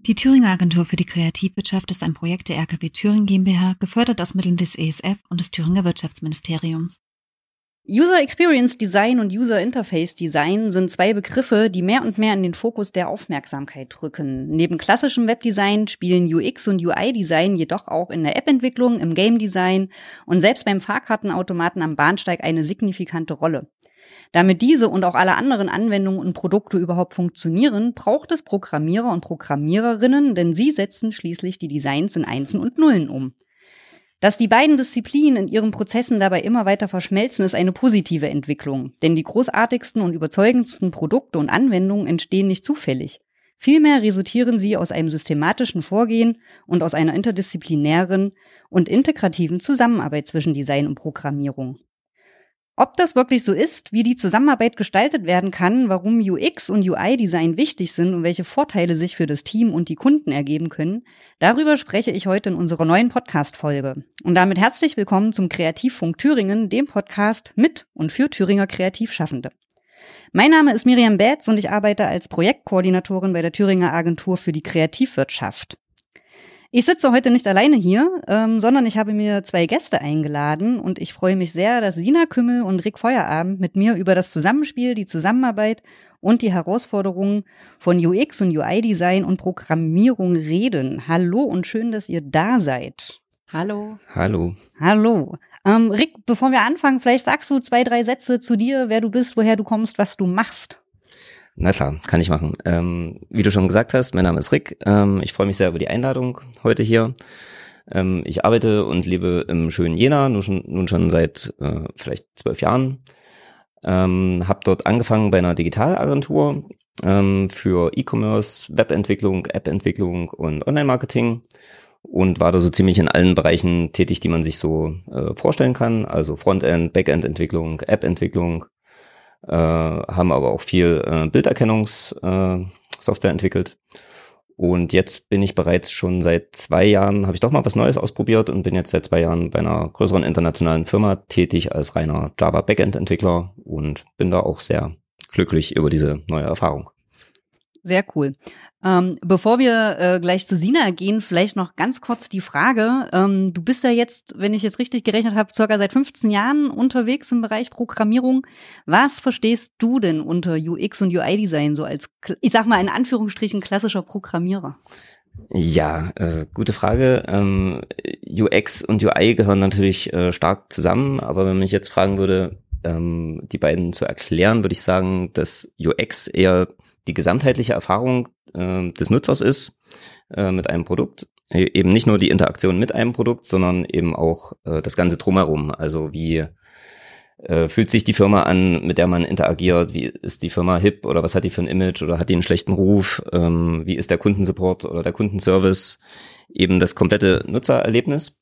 Die Thüringer Agentur für die Kreativwirtschaft ist ein Projekt der RKW Thüringen GmbH, gefördert aus Mitteln des ESF und des Thüringer Wirtschaftsministeriums. User Experience Design und User Interface Design sind zwei Begriffe, die mehr und mehr in den Fokus der Aufmerksamkeit rücken. Neben klassischem Webdesign spielen UX und UI-Design jedoch auch in der App-Entwicklung, im Game-Design und selbst beim Fahrkartenautomaten am Bahnsteig eine signifikante Rolle. Damit diese und auch alle anderen Anwendungen und Produkte überhaupt funktionieren, braucht es Programmierer und Programmiererinnen, denn sie setzen schließlich die Designs in Einsen und Nullen um. Dass die beiden Disziplinen in ihren Prozessen dabei immer weiter verschmelzen, ist eine positive Entwicklung. Denn die großartigsten und überzeugendsten Produkte und Anwendungen entstehen nicht zufällig. Vielmehr resultieren sie aus einem systematischen Vorgehen und aus einer interdisziplinären und integrativen Zusammenarbeit zwischen Design und Programmierung. Ob das wirklich so ist, wie die Zusammenarbeit gestaltet werden kann, warum UX und UI-Design wichtig sind und welche Vorteile sich für das Team und die Kunden ergeben können, darüber spreche ich heute in unserer neuen Podcast-Folge. Und damit herzlich willkommen zum Kreativfunk Thüringen, dem Podcast mit und für Thüringer Kreativschaffende. Mein Name ist Miriam Betz und ich arbeite als Projektkoordinatorin bei der Thüringer Agentur für die Kreativwirtschaft. Ich sitze heute nicht alleine hier, sondern ich habe mir zwei Gäste eingeladen und ich freue mich sehr, dass Sina Kümmel und Rick Feuerabend mit mir über das Zusammenspiel, die Zusammenarbeit und die Herausforderungen von UX und UI-Design und Programmierung reden. Hallo und schön, dass ihr da seid. Hallo. Hallo. Hallo. Rick, bevor wir anfangen, vielleicht sagst du 2-3 Sätze zu dir, wer du bist, woher du kommst, was du machst. Na klar, kann ich machen. Wie du schon gesagt hast, mein Name ist Rick. Ich freue mich sehr über die Einladung heute hier. Ich arbeite und lebe im schönen Jena, nun schon seit vielleicht 12 Jahren. Habe dort angefangen bei einer Digitalagentur für E-Commerce, Webentwicklung, App-Entwicklung und Online-Marketing und war da so ziemlich in allen Bereichen tätig, die man sich so vorstellen kann. Also Frontend, Backend-Entwicklung, App-Entwicklung. Haben aber auch viel Bilderkennungssoftware entwickelt. Und jetzt bin ich bereits schon seit 2 Jahren, habe ich doch mal was Neues ausprobiert und bin jetzt seit 2 Jahren bei einer größeren internationalen Firma tätig als reiner Java Backend-Entwickler und bin da auch sehr glücklich über diese neue Erfahrung. Sehr cool. Bevor wir gleich zu Sina gehen, vielleicht noch ganz kurz die Frage. Du bist ja jetzt, wenn ich jetzt richtig gerechnet habe, circa seit 15 Jahren unterwegs im Bereich Programmierung. Was verstehst du denn unter UX und UI-Design so als, ich sag mal in Anführungsstrichen, klassischer Programmierer? Ja, gute Frage. UX und UI gehören natürlich stark zusammen, aber wenn man mich jetzt fragen würde, die beiden zu erklären, würde ich sagen, dass UX eher die gesamtheitliche Erfahrung des Nutzers ist mit einem Produkt. Eben nicht nur die Interaktion mit einem Produkt, sondern eben auch das Ganze drumherum. Also wie fühlt sich die Firma an, mit der man interagiert? Wie ist die Firma hip oder was hat die für ein Image oder hat die einen schlechten Ruf? Wie ist der Kundensupport oder der Kundenservice? Eben das komplette Nutzererlebnis.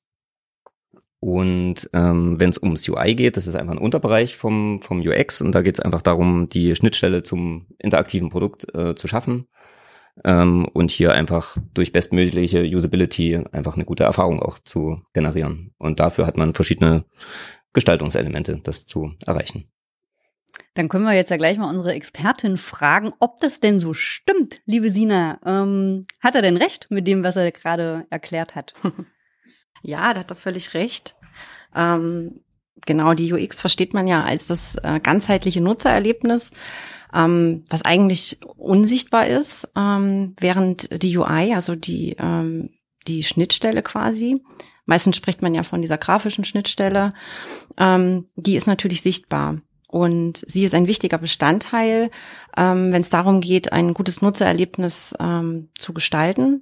Und wenn es ums UI geht, das ist einfach ein Unterbereich vom UX und da geht es einfach darum, die Schnittstelle zum interaktiven Produkt zu schaffen und hier einfach durch bestmögliche Usability einfach eine gute Erfahrung auch zu generieren. Und dafür hat man verschiedene Gestaltungselemente, das zu erreichen. Dann können wir jetzt ja gleich mal unsere Expertin fragen, ob das denn so stimmt, liebe Sina. Hat er denn recht mit dem, was er gerade erklärt hat? Ja, da hat er völlig recht. Genau, die UX versteht man ja als das ganzheitliche Nutzererlebnis, was eigentlich unsichtbar ist, während die UI, also die Schnittstelle quasi, meistens spricht man ja von dieser grafischen Schnittstelle, die ist natürlich sichtbar. Und sie ist ein wichtiger Bestandteil, wenn es darum geht, ein gutes Nutzererlebnis zu gestalten.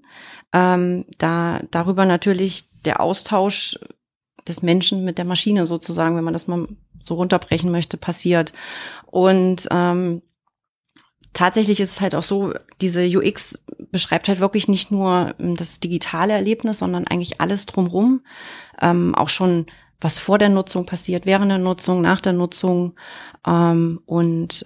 Darüber natürlich der Austausch des Menschen mit der Maschine sozusagen, wenn man das mal so runterbrechen möchte, passiert. Und tatsächlich ist es halt auch so, diese UX beschreibt halt wirklich nicht nur das digitale Erlebnis, sondern eigentlich alles drumherum. Auch schon, was vor der Nutzung passiert, während der Nutzung, nach der Nutzung. Man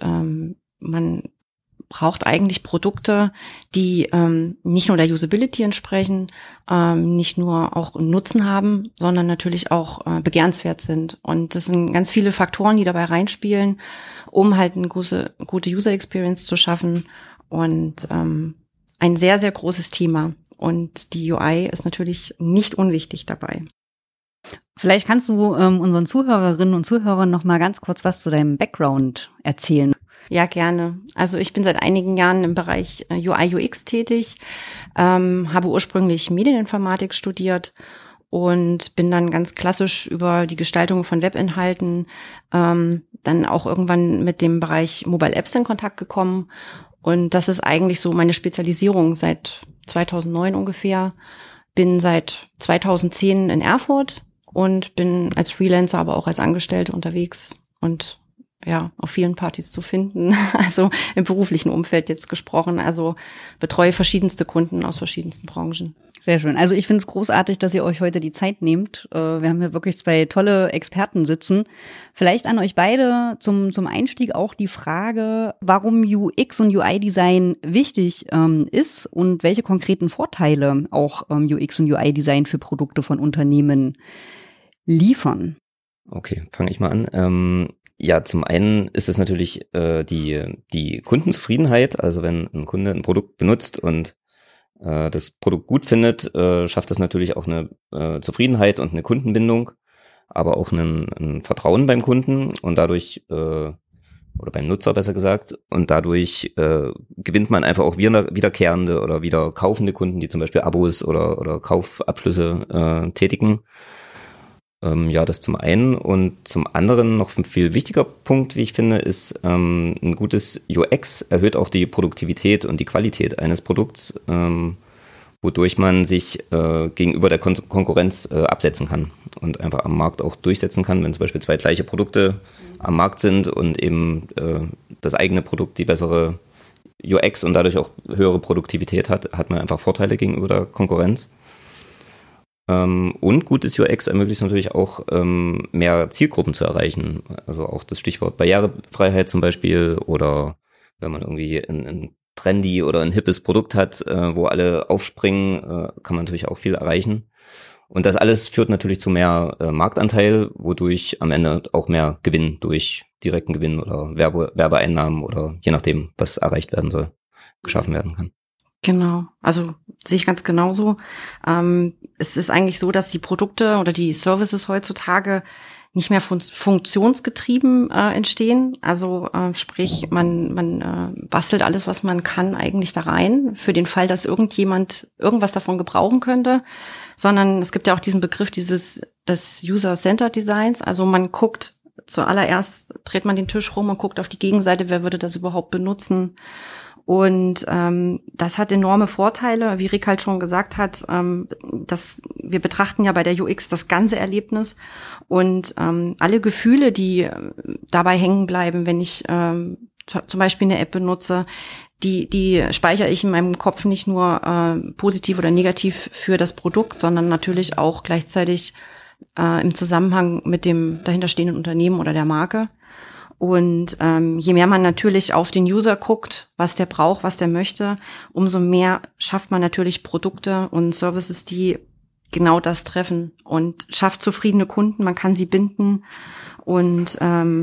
braucht eigentlich Produkte, die nicht nur der Usability entsprechen, nicht nur auch einen Nutzen haben, sondern natürlich auch begehrenswert sind. Und das sind ganz viele Faktoren, die dabei reinspielen, um halt eine gute User Experience zu schaffen und ein sehr, sehr großes Thema. Und die UI ist natürlich nicht unwichtig dabei. Vielleicht kannst du unseren Zuhörerinnen und Zuhörern noch mal ganz kurz was zu deinem Background erzählen. Ja, gerne. Also ich bin seit einigen Jahren im Bereich UI, UX tätig, habe ursprünglich Medieninformatik studiert und bin dann ganz klassisch über die Gestaltung von Webinhalten dann auch irgendwann mit dem Bereich Mobile Apps in Kontakt gekommen. Und das ist eigentlich so meine Spezialisierung seit 2009 ungefähr. Bin seit 2010 in Erfurt und bin als Freelancer, aber auch als Angestellte unterwegs und ja, auf vielen Partys zu finden, also im beruflichen Umfeld jetzt gesprochen, also betreue verschiedenste Kunden aus verschiedensten Branchen. Sehr schön. Also ich finde es großartig, dass ihr euch heute die Zeit nehmt. Wir haben hier wirklich zwei tolle Experten sitzen. Vielleicht an euch beide zum Einstieg auch die Frage, warum UX und UI-Design wichtig ist und welche konkreten Vorteile auch UX und UI-Design für Produkte von Unternehmen liefern. Okay, fange ich mal an. Ja, zum einen ist es natürlich die Kundenzufriedenheit. Also wenn ein Kunde ein Produkt benutzt und das Produkt gut findet, schafft das natürlich auch eine Zufriedenheit und eine Kundenbindung, aber auch ein Vertrauen beim Kunden und dadurch, oder beim Nutzer besser gesagt, und dadurch gewinnt man einfach auch wiederkehrende oder wieder kaufende Kunden, die zum Beispiel Abos oder Kaufabschlüsse tätigen. Ja, das zum einen. Und zum anderen noch ein viel wichtiger Punkt, wie ich finde, ist ein gutes UX erhöht auch die Produktivität und die Qualität eines Produkts, wodurch man sich gegenüber der Konkurrenz absetzen kann und einfach am Markt auch durchsetzen kann, wenn zum Beispiel zwei gleiche Produkte am Markt sind und eben das eigene Produkt die bessere UX und dadurch auch höhere Produktivität hat man einfach Vorteile gegenüber der Konkurrenz. Und gutes UX ermöglicht natürlich auch, mehr Zielgruppen zu erreichen. Also auch das Stichwort Barrierefreiheit zum Beispiel oder wenn man irgendwie ein trendy oder ein hippes Produkt hat, wo alle aufspringen, kann man natürlich auch viel erreichen. Und das alles führt natürlich zu mehr Marktanteil, wodurch am Ende auch mehr Gewinn durch direkten Gewinn oder Werbeeinnahmen oder je nachdem, was erreicht werden soll, geschaffen werden kann. Genau, also sehe ich ganz genauso. Es ist eigentlich so, dass die Produkte oder die Services heutzutage nicht mehr funktionsgetrieben entstehen. Also sprich, man bastelt alles, was man kann, eigentlich da rein, für den Fall, dass irgendjemand irgendwas davon gebrauchen könnte. Sondern es gibt ja auch diesen Begriff des User-Centered Designs. Also man guckt zuallererst, dreht man den Tisch rum und guckt auf die Gegenseite, wer würde das überhaupt benutzen. Und das hat enorme Vorteile, wie Rick halt schon gesagt hat, dass wir betrachten ja bei der UX das ganze Erlebnis und alle Gefühle, die dabei hängen bleiben, wenn ich zum Beispiel eine App benutze, die speichere ich in meinem Kopf nicht nur positiv oder negativ für das Produkt, sondern natürlich auch gleichzeitig im Zusammenhang mit dem dahinterstehenden Unternehmen oder der Marke. Und je mehr man natürlich auf den User guckt, was der braucht, was der möchte, umso mehr schafft man natürlich Produkte und Services, die genau das treffen und schafft zufriedene Kunden. Man kann sie binden und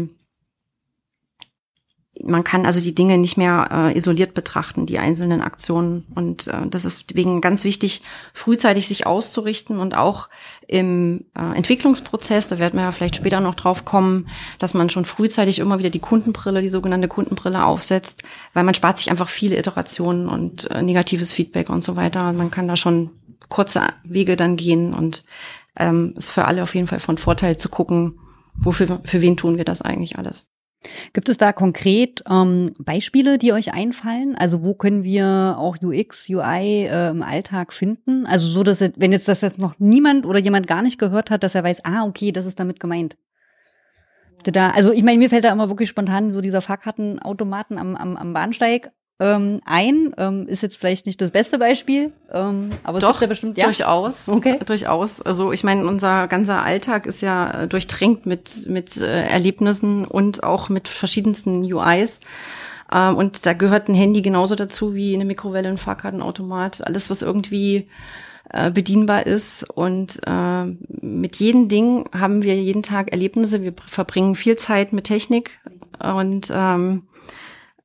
man kann also die Dinge nicht mehr isoliert betrachten, die einzelnen Aktionen. Und das ist deswegen ganz wichtig, frühzeitig sich auszurichten und auch im Entwicklungsprozess, da werden wir ja vielleicht später noch drauf kommen, dass man schon frühzeitig immer wieder die sogenannte Kundenbrille aufsetzt, weil man spart sich einfach viele Iterationen und negatives Feedback und so weiter. Und man kann da schon kurze Wege dann gehen und ist für alle auf jeden Fall von Vorteil zu gucken, für wen tun wir das eigentlich alles. Gibt es da konkret Beispiele, die euch einfallen? Also wo können wir auch UX, UI im Alltag finden? Also so, dass wenn jetzt das jetzt noch niemand oder jemand gar nicht gehört hat, dass er weiß, okay, das ist damit gemeint. Also ich meine, mir fällt da immer wirklich spontan so dieser Fahrkartenautomaten am Bahnsteig ein. Ist jetzt vielleicht nicht das beste Beispiel, aber es gibt ja bestimmt, ja. Durchaus. Okay. Durchaus. Also ich meine, unser ganzer Alltag ist ja durchtränkt mit Erlebnissen und auch mit verschiedensten UIs. Und da gehört ein Handy genauso dazu wie eine Mikrowelle, ein Fahrkartenautomat, alles, was irgendwie bedienbar ist. Und mit jedem Ding haben wir jeden Tag Erlebnisse. Wir verbringen viel Zeit mit Technik und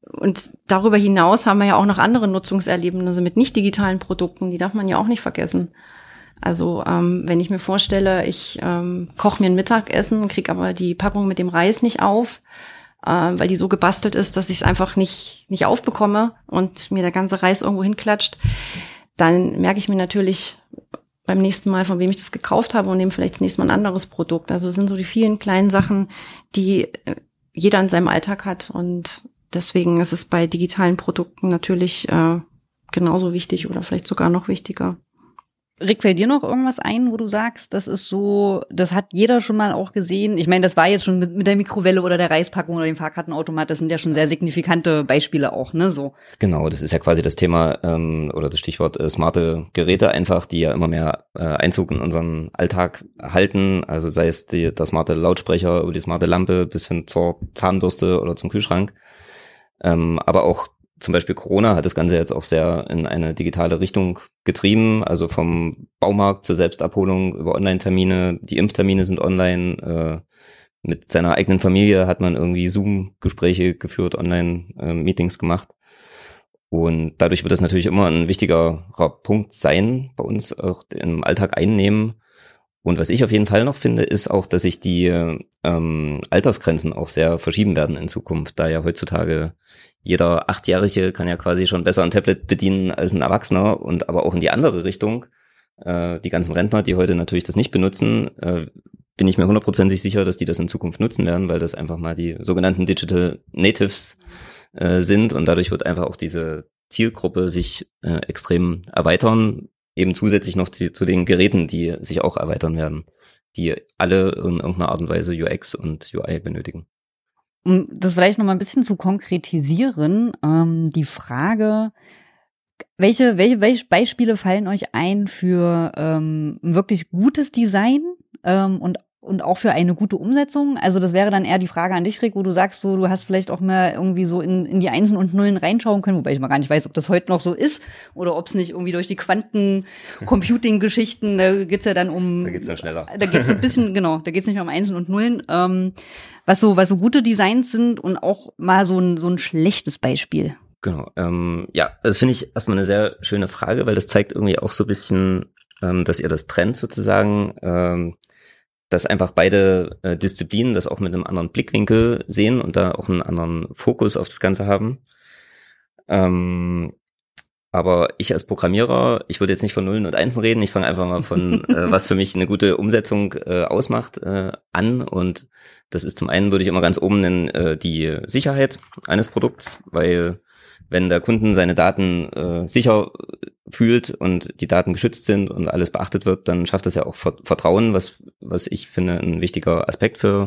Und darüber hinaus haben wir ja auch noch andere Nutzungserlebnisse mit nicht digitalen Produkten, die darf man ja auch nicht vergessen. Also wenn ich mir vorstelle, ich koche mir ein Mittagessen, kriege aber die Packung mit dem Reis nicht auf, weil die so gebastelt ist, dass ich es einfach nicht aufbekomme und mir der ganze Reis irgendwo hinklatscht, dann merke ich mir natürlich beim nächsten Mal, von wem ich das gekauft habe und nehme vielleicht das nächste Mal ein anderes Produkt. Also es sind so die vielen kleinen Sachen, die jeder in seinem Alltag hat, und deswegen ist es bei digitalen Produkten natürlich genauso wichtig oder vielleicht sogar noch wichtiger. Rick, fällt dir noch irgendwas ein, wo du sagst, das ist so, das hat jeder schon mal auch gesehen? Ich meine, das war jetzt schon mit der Mikrowelle oder der Reispackung oder dem Fahrkartenautomat, das sind ja schon sehr signifikante Beispiele auch, ne? So. Genau, das ist ja quasi das Thema oder das Stichwort smarte Geräte einfach, die ja immer mehr Einzug in unseren Alltag halten. Also sei es der smarte Lautsprecher über die smarte Lampe bis hin zur Zahnbürste oder zum Kühlschrank. Aber auch zum Beispiel Corona hat das Ganze jetzt auch sehr in eine digitale Richtung getrieben, also vom Baumarkt zur Selbstabholung über Online-Termine. Die Impftermine sind online. Mit seiner eigenen Familie hat man irgendwie Zoom-Gespräche geführt, Online-Meetings gemacht. Und dadurch wird das natürlich immer ein wichtigerer Punkt sein, bei uns auch im Alltag einnehmen. Und was ich auf jeden Fall noch finde, ist auch, dass sich die Altersgrenzen auch sehr verschieben werden in Zukunft, da ja heutzutage jeder 8-Jährige kann ja quasi schon besser ein Tablet bedienen als ein Erwachsener, und aber auch in die andere Richtung. Die ganzen Rentner, die heute natürlich das nicht benutzen, bin ich mir 100% sicher, dass die das in Zukunft nutzen werden, weil das einfach mal die sogenannten Digital Natives sind, und dadurch wird einfach auch diese Zielgruppe sich extrem erweitern, eben zusätzlich noch zu den Geräten, die sich auch erweitern werden, die alle in irgendeiner Art und Weise UX und UI benötigen. Um das vielleicht noch mal ein bisschen zu konkretisieren, die Frage, welche Beispiele fallen euch ein für wirklich gutes Design und auch für eine gute Umsetzung? Also das wäre dann eher die Frage an dich, Rick, wo du sagst, so, du hast vielleicht auch mal irgendwie so in die Einsen und Nullen reinschauen können, wobei ich mal gar nicht weiß, ob das heute noch so ist oder ob es nicht irgendwie durch die Quanten-Computing-Geschichten, da geht's ja dann um... Da geht's dann schneller. Da geht's ein bisschen, genau, da geht's nicht mehr um Einsen und Nullen. Was so gute Designs sind und auch mal so ein schlechtes Beispiel. Genau, ja, das finde ich erstmal eine sehr schöne Frage, weil das zeigt irgendwie auch so ein bisschen, dass ihr das trennt sozusagen, dass einfach beide Disziplinen das auch mit einem anderen Blickwinkel sehen und da auch einen anderen Fokus auf das Ganze haben. Aber ich als Programmierer, ich würde jetzt nicht von Nullen und Einsen reden, ich fange einfach mal von, was für mich eine gute Umsetzung ausmacht, an. Und das ist zum einen, würde ich immer ganz oben nennen, die Sicherheit eines Produkts, weil wenn der Kunden seine Daten sicher fühlt und die Daten geschützt sind und alles beachtet wird, dann schafft das ja auch Vertrauen, was ich finde ein wichtiger Aspekt für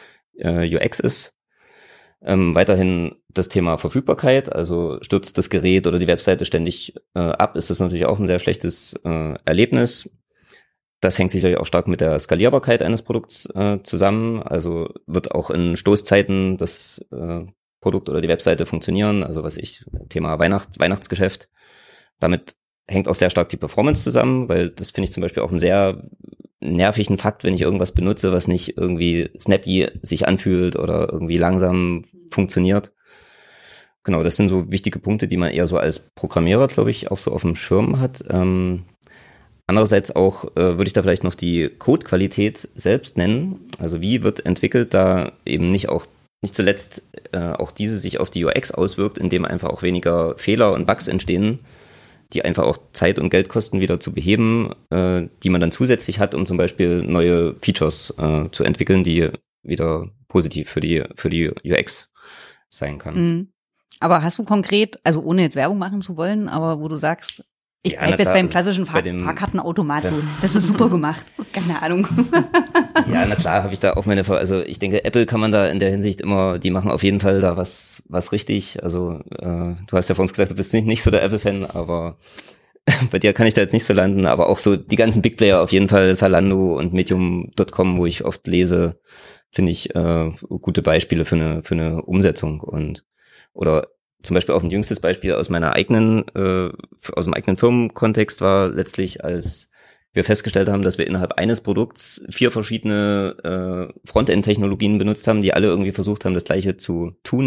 UX ist. Weiterhin das Thema Verfügbarkeit, also stürzt das Gerät oder die Webseite ständig ab, ist das natürlich auch ein sehr schlechtes Erlebnis. Das hängt sicherlich auch stark mit der Skalierbarkeit eines Produkts zusammen, also wird auch in Stoßzeiten das Produkt oder die Webseite funktionieren, also Thema Weihnachtsgeschäft. Damit hängt auch sehr stark die Performance zusammen, weil das finde ich zum Beispiel auch einen sehr nervigen Fakt, wenn ich irgendwas benutze, was nicht irgendwie snappy sich anfühlt oder irgendwie langsam funktioniert. Genau, das sind so wichtige Punkte, die man eher so als Programmierer, glaube ich, auch so auf dem Schirm hat. Andererseits auch würde ich da vielleicht noch die Codequalität selbst nennen. Also wie wird entwickelt, da eben nicht zuletzt auch diese sich auf die UX auswirkt, indem einfach auch weniger Fehler und Bugs entstehen, die einfach auch Zeit und Geld kosten, wieder zu beheben, die man dann zusätzlich hat, um zum Beispiel neue Features zu entwickeln, die wieder positiv für die UX sein kann. Mhm. Aber hast du konkret, also ohne jetzt Werbung machen zu wollen, aber wo du sagst, ich bleib jetzt beim klassischen Fahrkartenautomat, so, das ist super gemacht, keine Ahnung. Ja, na klar, habe ich da auch also ich denke, Apple kann man da in der Hinsicht immer, die machen auf jeden Fall da was richtig. Also du hast ja vor uns gesagt, du bist nicht so der Apple-Fan, aber bei dir kann ich da jetzt nicht so landen. Aber auch so die ganzen Big Player auf jeden Fall, Zalando und Medium.com, wo ich oft lese, finde ich gute Beispiele für eine Umsetzung. Oder zum Beispiel auch ein jüngstes Beispiel aus meinem eigenen Firmenkontext war letztlich, als wir festgestellt haben, dass wir innerhalb eines Produkts 4 verschiedene Frontend-Technologien benutzt haben, die alle irgendwie versucht haben, das Gleiche zu tun,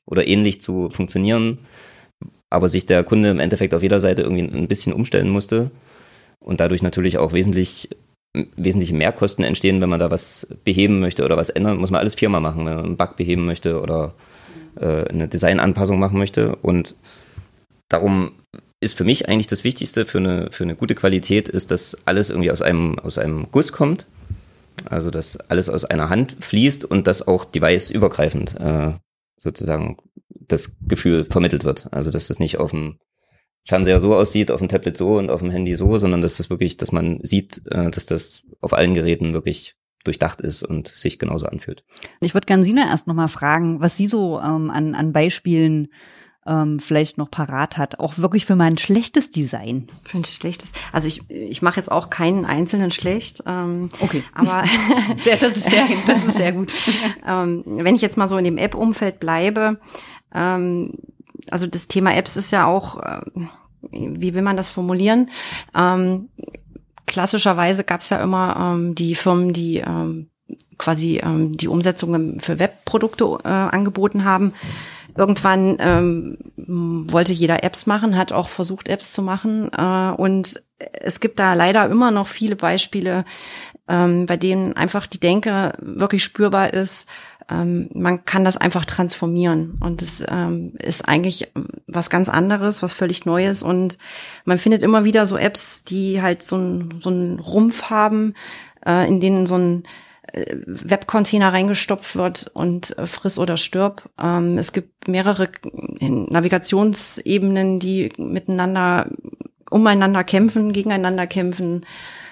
oder ähnlich zu funktionieren, aber sich der Kunde im Endeffekt auf jeder Seite irgendwie ein bisschen umstellen musste und dadurch natürlich auch wesentliche Mehrkosten entstehen, wenn man da was beheben möchte oder was ändern, muss man alles viermal machen, wenn man einen Bug beheben möchte oder eine Designanpassung machen möchte. Und darum ist für mich eigentlich das Wichtigste für eine gute Qualität, ist, dass alles irgendwie aus einem Guss kommt. Also, dass alles aus einer Hand fließt und dass auch device-übergreifend sozusagen das Gefühl vermittelt wird. Also, dass das nicht auf dem Fernseher so aussieht, auf dem Tablet so und auf dem Handy so, sondern dass das wirklich, dass man sieht, dass das auf allen Geräten wirklich durchdacht ist und sich genauso anfühlt. Ich würde gerne Sina erst nochmal fragen, was sie so an Beispielen vielleicht noch parat hat, auch wirklich für mal ein schlechtes Design. Für ein schlechtes, also ich mache jetzt auch keinen einzelnen schlecht. Okay. Aber das ist sehr gut. Wenn ich jetzt mal so in dem App-Umfeld bleibe, also das Thema Apps ist ja auch, wie will man das formulieren? Klassischerweise gab es ja immer die Firmen, die quasi die Umsetzungen für Webprodukte angeboten haben. Irgendwann wollte jeder Apps machen, hat auch versucht, Apps zu machen. Und es gibt da leider immer noch viele Beispiele, bei denen einfach die Denke wirklich spürbar ist. Man kann das einfach transformieren. Und das ist eigentlich was ganz anderes, was völlig Neues. Und man findet immer wieder so Apps, die halt so einen Rumpf haben, in denen so ein Webcontainer reingestopft wird und friss oder stirb. Es gibt mehrere Navigationsebenen, die umeinander kämpfen, gegeneinander kämpfen.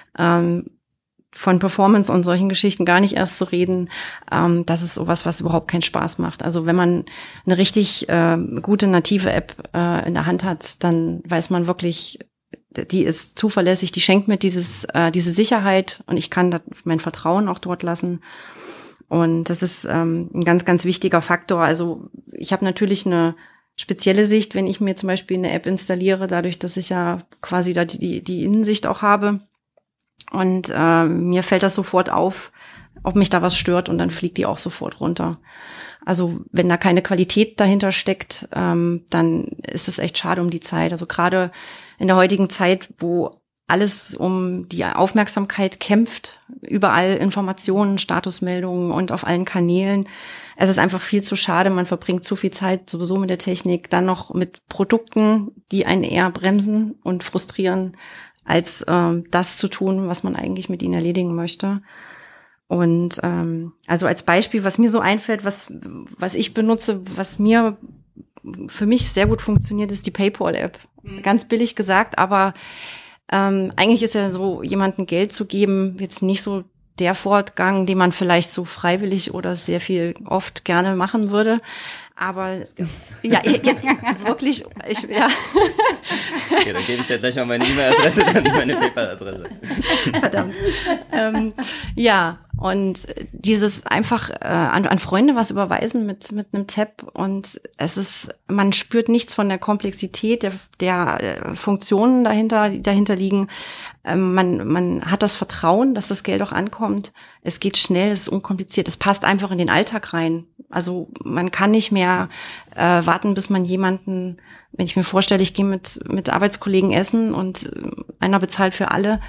Von Performance und solchen Geschichten gar nicht erst zu reden. Das ist sowas, was überhaupt keinen Spaß macht. Also wenn man eine richtig gute native App in der Hand hat, dann weiß man wirklich, die ist zuverlässig, die schenkt mir diese Sicherheit und ich kann mein Vertrauen auch dort lassen. Und das ist ein ganz, ganz wichtiger Faktor. Also ich habe natürlich eine spezielle Sicht, wenn ich mir zum Beispiel eine App installiere, dadurch, dass ich ja quasi da die Innensicht auch habe. Und mir fällt das sofort auf, ob mich da was stört und dann fliegt die auch sofort runter. Also wenn da keine Qualität dahinter steckt, dann ist es echt schade um die Zeit. Also gerade in der heutigen Zeit, wo alles um die Aufmerksamkeit kämpft, überall Informationen, Statusmeldungen und auf allen Kanälen. Es ist einfach viel zu schade. Man verbringt zu viel Zeit sowieso mit der Technik, dann noch mit Produkten, die einen eher bremsen und frustrieren, als das zu tun, was man eigentlich mit ihnen erledigen möchte. Und also als Beispiel, was mir so einfällt, was ich benutze, was mir für mich sehr gut funktioniert, ist die PayPal-App. Ganz billig gesagt, aber eigentlich ist ja so, jemandem Geld zu geben, jetzt nicht so der Fortgang, den man vielleicht so freiwillig oder sehr viel oft gerne machen würde. Aber ja, wirklich, ja. Okay, dann gebe ich dir gleich mal meine E-Mail-Adresse, dann meine PayPal-Adresse. Verdammt. Ja, und dieses einfach an Freunde was überweisen mit einem Tab und man spürt nichts von der Komplexität der Funktionen die dahinter liegen. Man hat das Vertrauen, dass das Geld auch ankommt. Es geht schnell, es ist unkompliziert, es passt einfach in den Alltag rein. Also man kann nicht mehr warten, bis man jemanden, wenn ich mir vorstelle, ich gehe mit Arbeitskollegen essen und einer bezahlt für alle.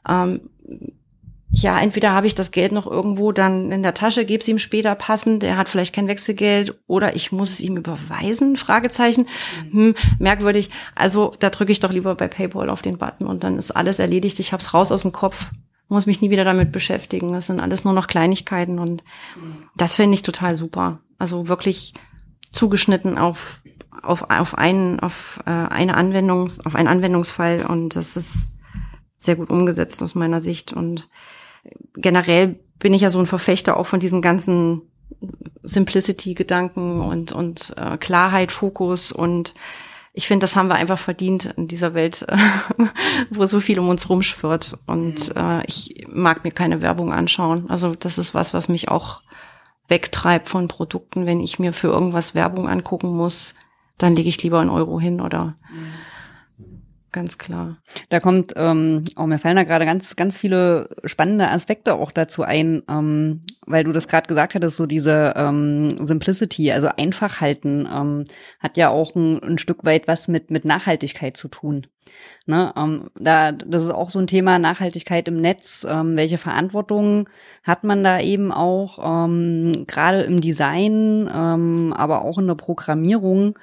Ja, entweder habe ich das Geld noch irgendwo dann in der Tasche, gebe es ihm später passend, er hat vielleicht kein Wechselgeld oder ich muss es ihm überweisen, Fragezeichen. Merkwürdig. Also da drücke ich doch lieber bei PayPal auf den Button und dann ist alles erledigt. Ich habe es raus aus dem Kopf, muss mich nie wieder damit beschäftigen. Das sind alles nur noch Kleinigkeiten und das finde ich total super. Also wirklich zugeschnitten auf einen Anwendungsfall und das ist sehr gut umgesetzt aus meiner Sicht und generell bin ich ja so ein Verfechter auch von diesen ganzen Simplicity-Gedanken und Klarheit, Fokus und ich finde, das haben wir einfach verdient in dieser Welt, wo so viel um uns rumschwirrt und ich mag mir keine Werbung anschauen. Also das ist was mich auch wegtreibt von Produkten. Wenn ich mir für irgendwas Werbung angucken muss, dann lege ich lieber einen Euro hin oder ganz klar. Da kommt, mir fallen da gerade ganz, ganz viele spannende Aspekte auch dazu ein, weil du das gerade gesagt hattest, so diese Simplicity, also einfach halten, hat ja auch ein Stück weit was mit Nachhaltigkeit zu tun. Ne? Das ist auch so ein Thema Nachhaltigkeit im Netz. Welche Verantwortung hat man da eben auch, gerade im Design, aber auch in der Programmierung?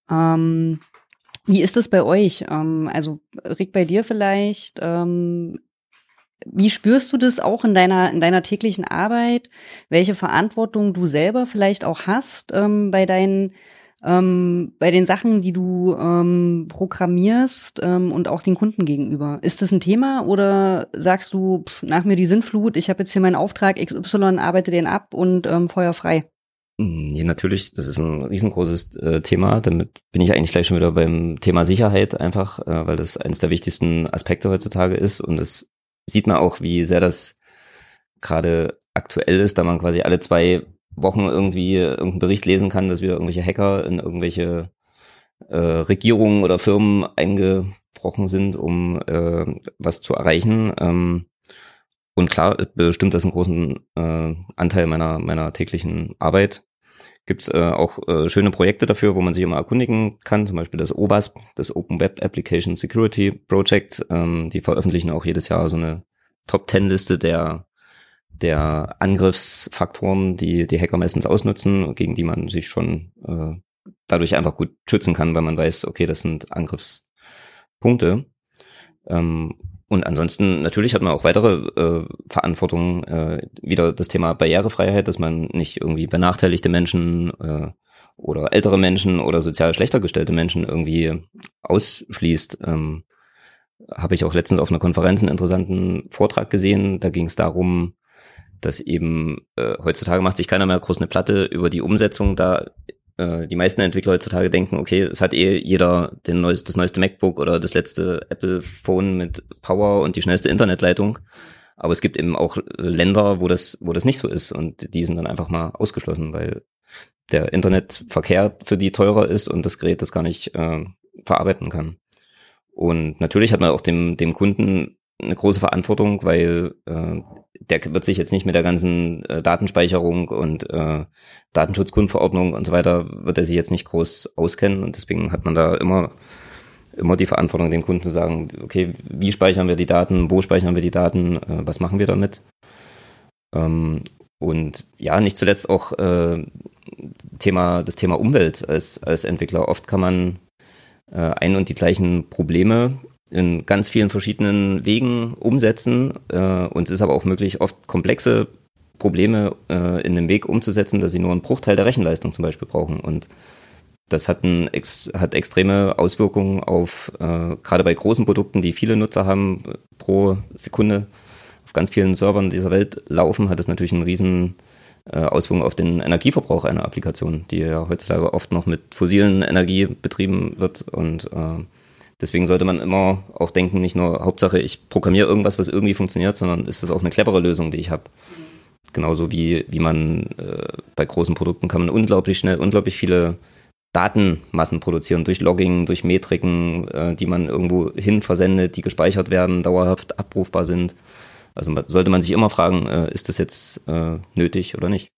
Wie ist das bei euch? Also Rick, bei dir vielleicht. Wie spürst du das auch in deiner täglichen Arbeit? Welche Verantwortung du selber vielleicht auch hast bei den Sachen, die du programmierst und auch den Kunden gegenüber? Ist das ein Thema oder sagst du, nach mir die Sinnflut, ich habe jetzt hier meinen Auftrag XY, arbeite den ab und Feuer frei? Nee, natürlich, das ist ein riesengroßes Thema. Damit bin ich eigentlich gleich schon wieder beim Thema Sicherheit einfach, weil das eines der wichtigsten Aspekte heutzutage ist. Und das sieht man auch, wie sehr das gerade aktuell ist, da man quasi alle 2 Wochen irgendwie irgendeinen Bericht lesen kann, dass wieder irgendwelche Hacker in irgendwelche Regierungen oder Firmen eingebrochen sind, um was zu erreichen. Und klar, bestimmt das einen großen Anteil meiner täglichen Arbeit. Gibt's auch schöne Projekte dafür, wo man sich immer erkundigen kann, zum Beispiel das OWASP, das Open Web Application Security Project. Die veröffentlichen auch jedes Jahr so eine Top-10-Liste der Angriffsfaktoren, die Hacker meistens ausnutzen, gegen die man sich schon dadurch einfach gut schützen kann, weil man weiß, okay, das sind Angriffspunkte. Und ansonsten, natürlich hat man auch weitere Verantwortungen, wieder das Thema Barrierefreiheit, dass man nicht irgendwie benachteiligte Menschen oder ältere Menschen oder sozial schlechter gestellte Menschen irgendwie ausschließt. Habe ich auch letztens auf einer Konferenz einen interessanten Vortrag gesehen, da ging es darum, dass eben heutzutage macht sich keiner mehr groß eine Platte über die Umsetzung, da die meisten Entwickler heutzutage denken, okay, es hat jeder das neueste MacBook oder das letzte Apple-Phone mit Power und die schnellste Internetleitung. Aber es gibt eben auch Länder, wo das nicht so ist und die sind dann einfach mal ausgeschlossen, weil der Internetverkehr für die teurer ist und das Gerät das gar nicht verarbeiten kann. Und natürlich hat man auch dem Kunden eine große Verantwortung, weil der wird sich jetzt nicht mit der ganzen Datenspeicherung und Datenschutzgrundverordnung und so weiter, wird er sich jetzt nicht groß auskennen und deswegen hat man da immer die Verantwortung, dem Kunden zu sagen, okay, wie speichern wir die Daten, wo speichern wir die Daten, was machen wir damit? Und ja, nicht zuletzt auch das Thema Umwelt als Entwickler. Oft kann man ein und die gleichen Probleme in ganz vielen verschiedenen Wegen umsetzen. Und es ist aber auch möglich, oft komplexe Probleme in einem Weg umzusetzen, dass sie nur einen Bruchteil der Rechenleistung zum Beispiel brauchen. Und das hat extreme Auswirkungen auf, gerade bei großen Produkten, die viele Nutzer haben pro Sekunde, auf ganz vielen Servern dieser Welt laufen, hat es natürlich einen riesen Auswirkungen auf den Energieverbrauch einer Applikation, die ja heutzutage oft noch mit fossilen Energie betrieben wird und deswegen sollte man immer auch denken, nicht nur Hauptsache ich programmiere irgendwas, was irgendwie funktioniert, sondern ist das auch eine clevere Lösung, die ich habe. Genauso wie man bei großen Produkten kann man unglaublich schnell, unglaublich viele Datenmassen produzieren durch Logging, durch Metriken, die man irgendwo hin versendet, die gespeichert werden, dauerhaft abrufbar sind. Also sollte man sich immer fragen, ist das jetzt nötig oder nicht?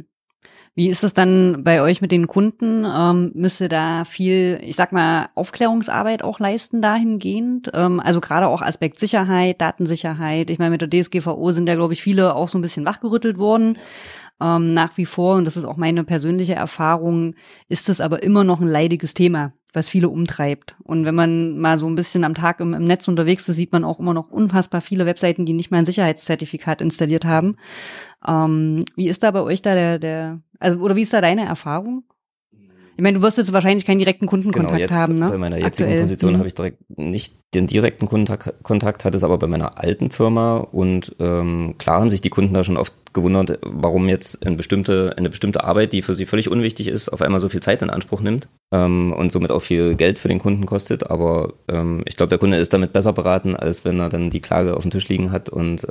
Wie ist es dann bei euch mit den Kunden? Müsst ihr da viel, ich sag mal, Aufklärungsarbeit auch leisten dahingehend? Also gerade auch Aspekt Sicherheit, Datensicherheit. Ich meine, mit der DSGVO sind ja, glaube ich, viele auch so ein bisschen wachgerüttelt worden. Nach wie vor, und das ist auch meine persönliche Erfahrung, ist es aber immer noch ein leidiges Thema, was viele umtreibt. Und wenn man mal so ein bisschen am Tag im Netz unterwegs ist, sieht man auch immer noch unfassbar viele Webseiten, die nicht mal ein Sicherheitszertifikat installiert haben. Wie ist da bei euch da oder wie ist da deine Erfahrung? Ich meine, du wirst jetzt wahrscheinlich keinen direkten Kundenkontakt haben, ne? Bei meiner jetzigen Position habe ich direkt nicht den direkten Kontakt, hatte es aber bei meiner alten Firma und klar haben sich die Kunden da schon oft gewundert, warum jetzt eine bestimmte Arbeit, die für sie völlig unwichtig ist, auf einmal so viel Zeit in Anspruch nimmt und somit auch viel Geld für den Kunden kostet. Aber ich glaube, der Kunde ist damit besser beraten, als wenn er dann die Klage auf dem Tisch liegen hat und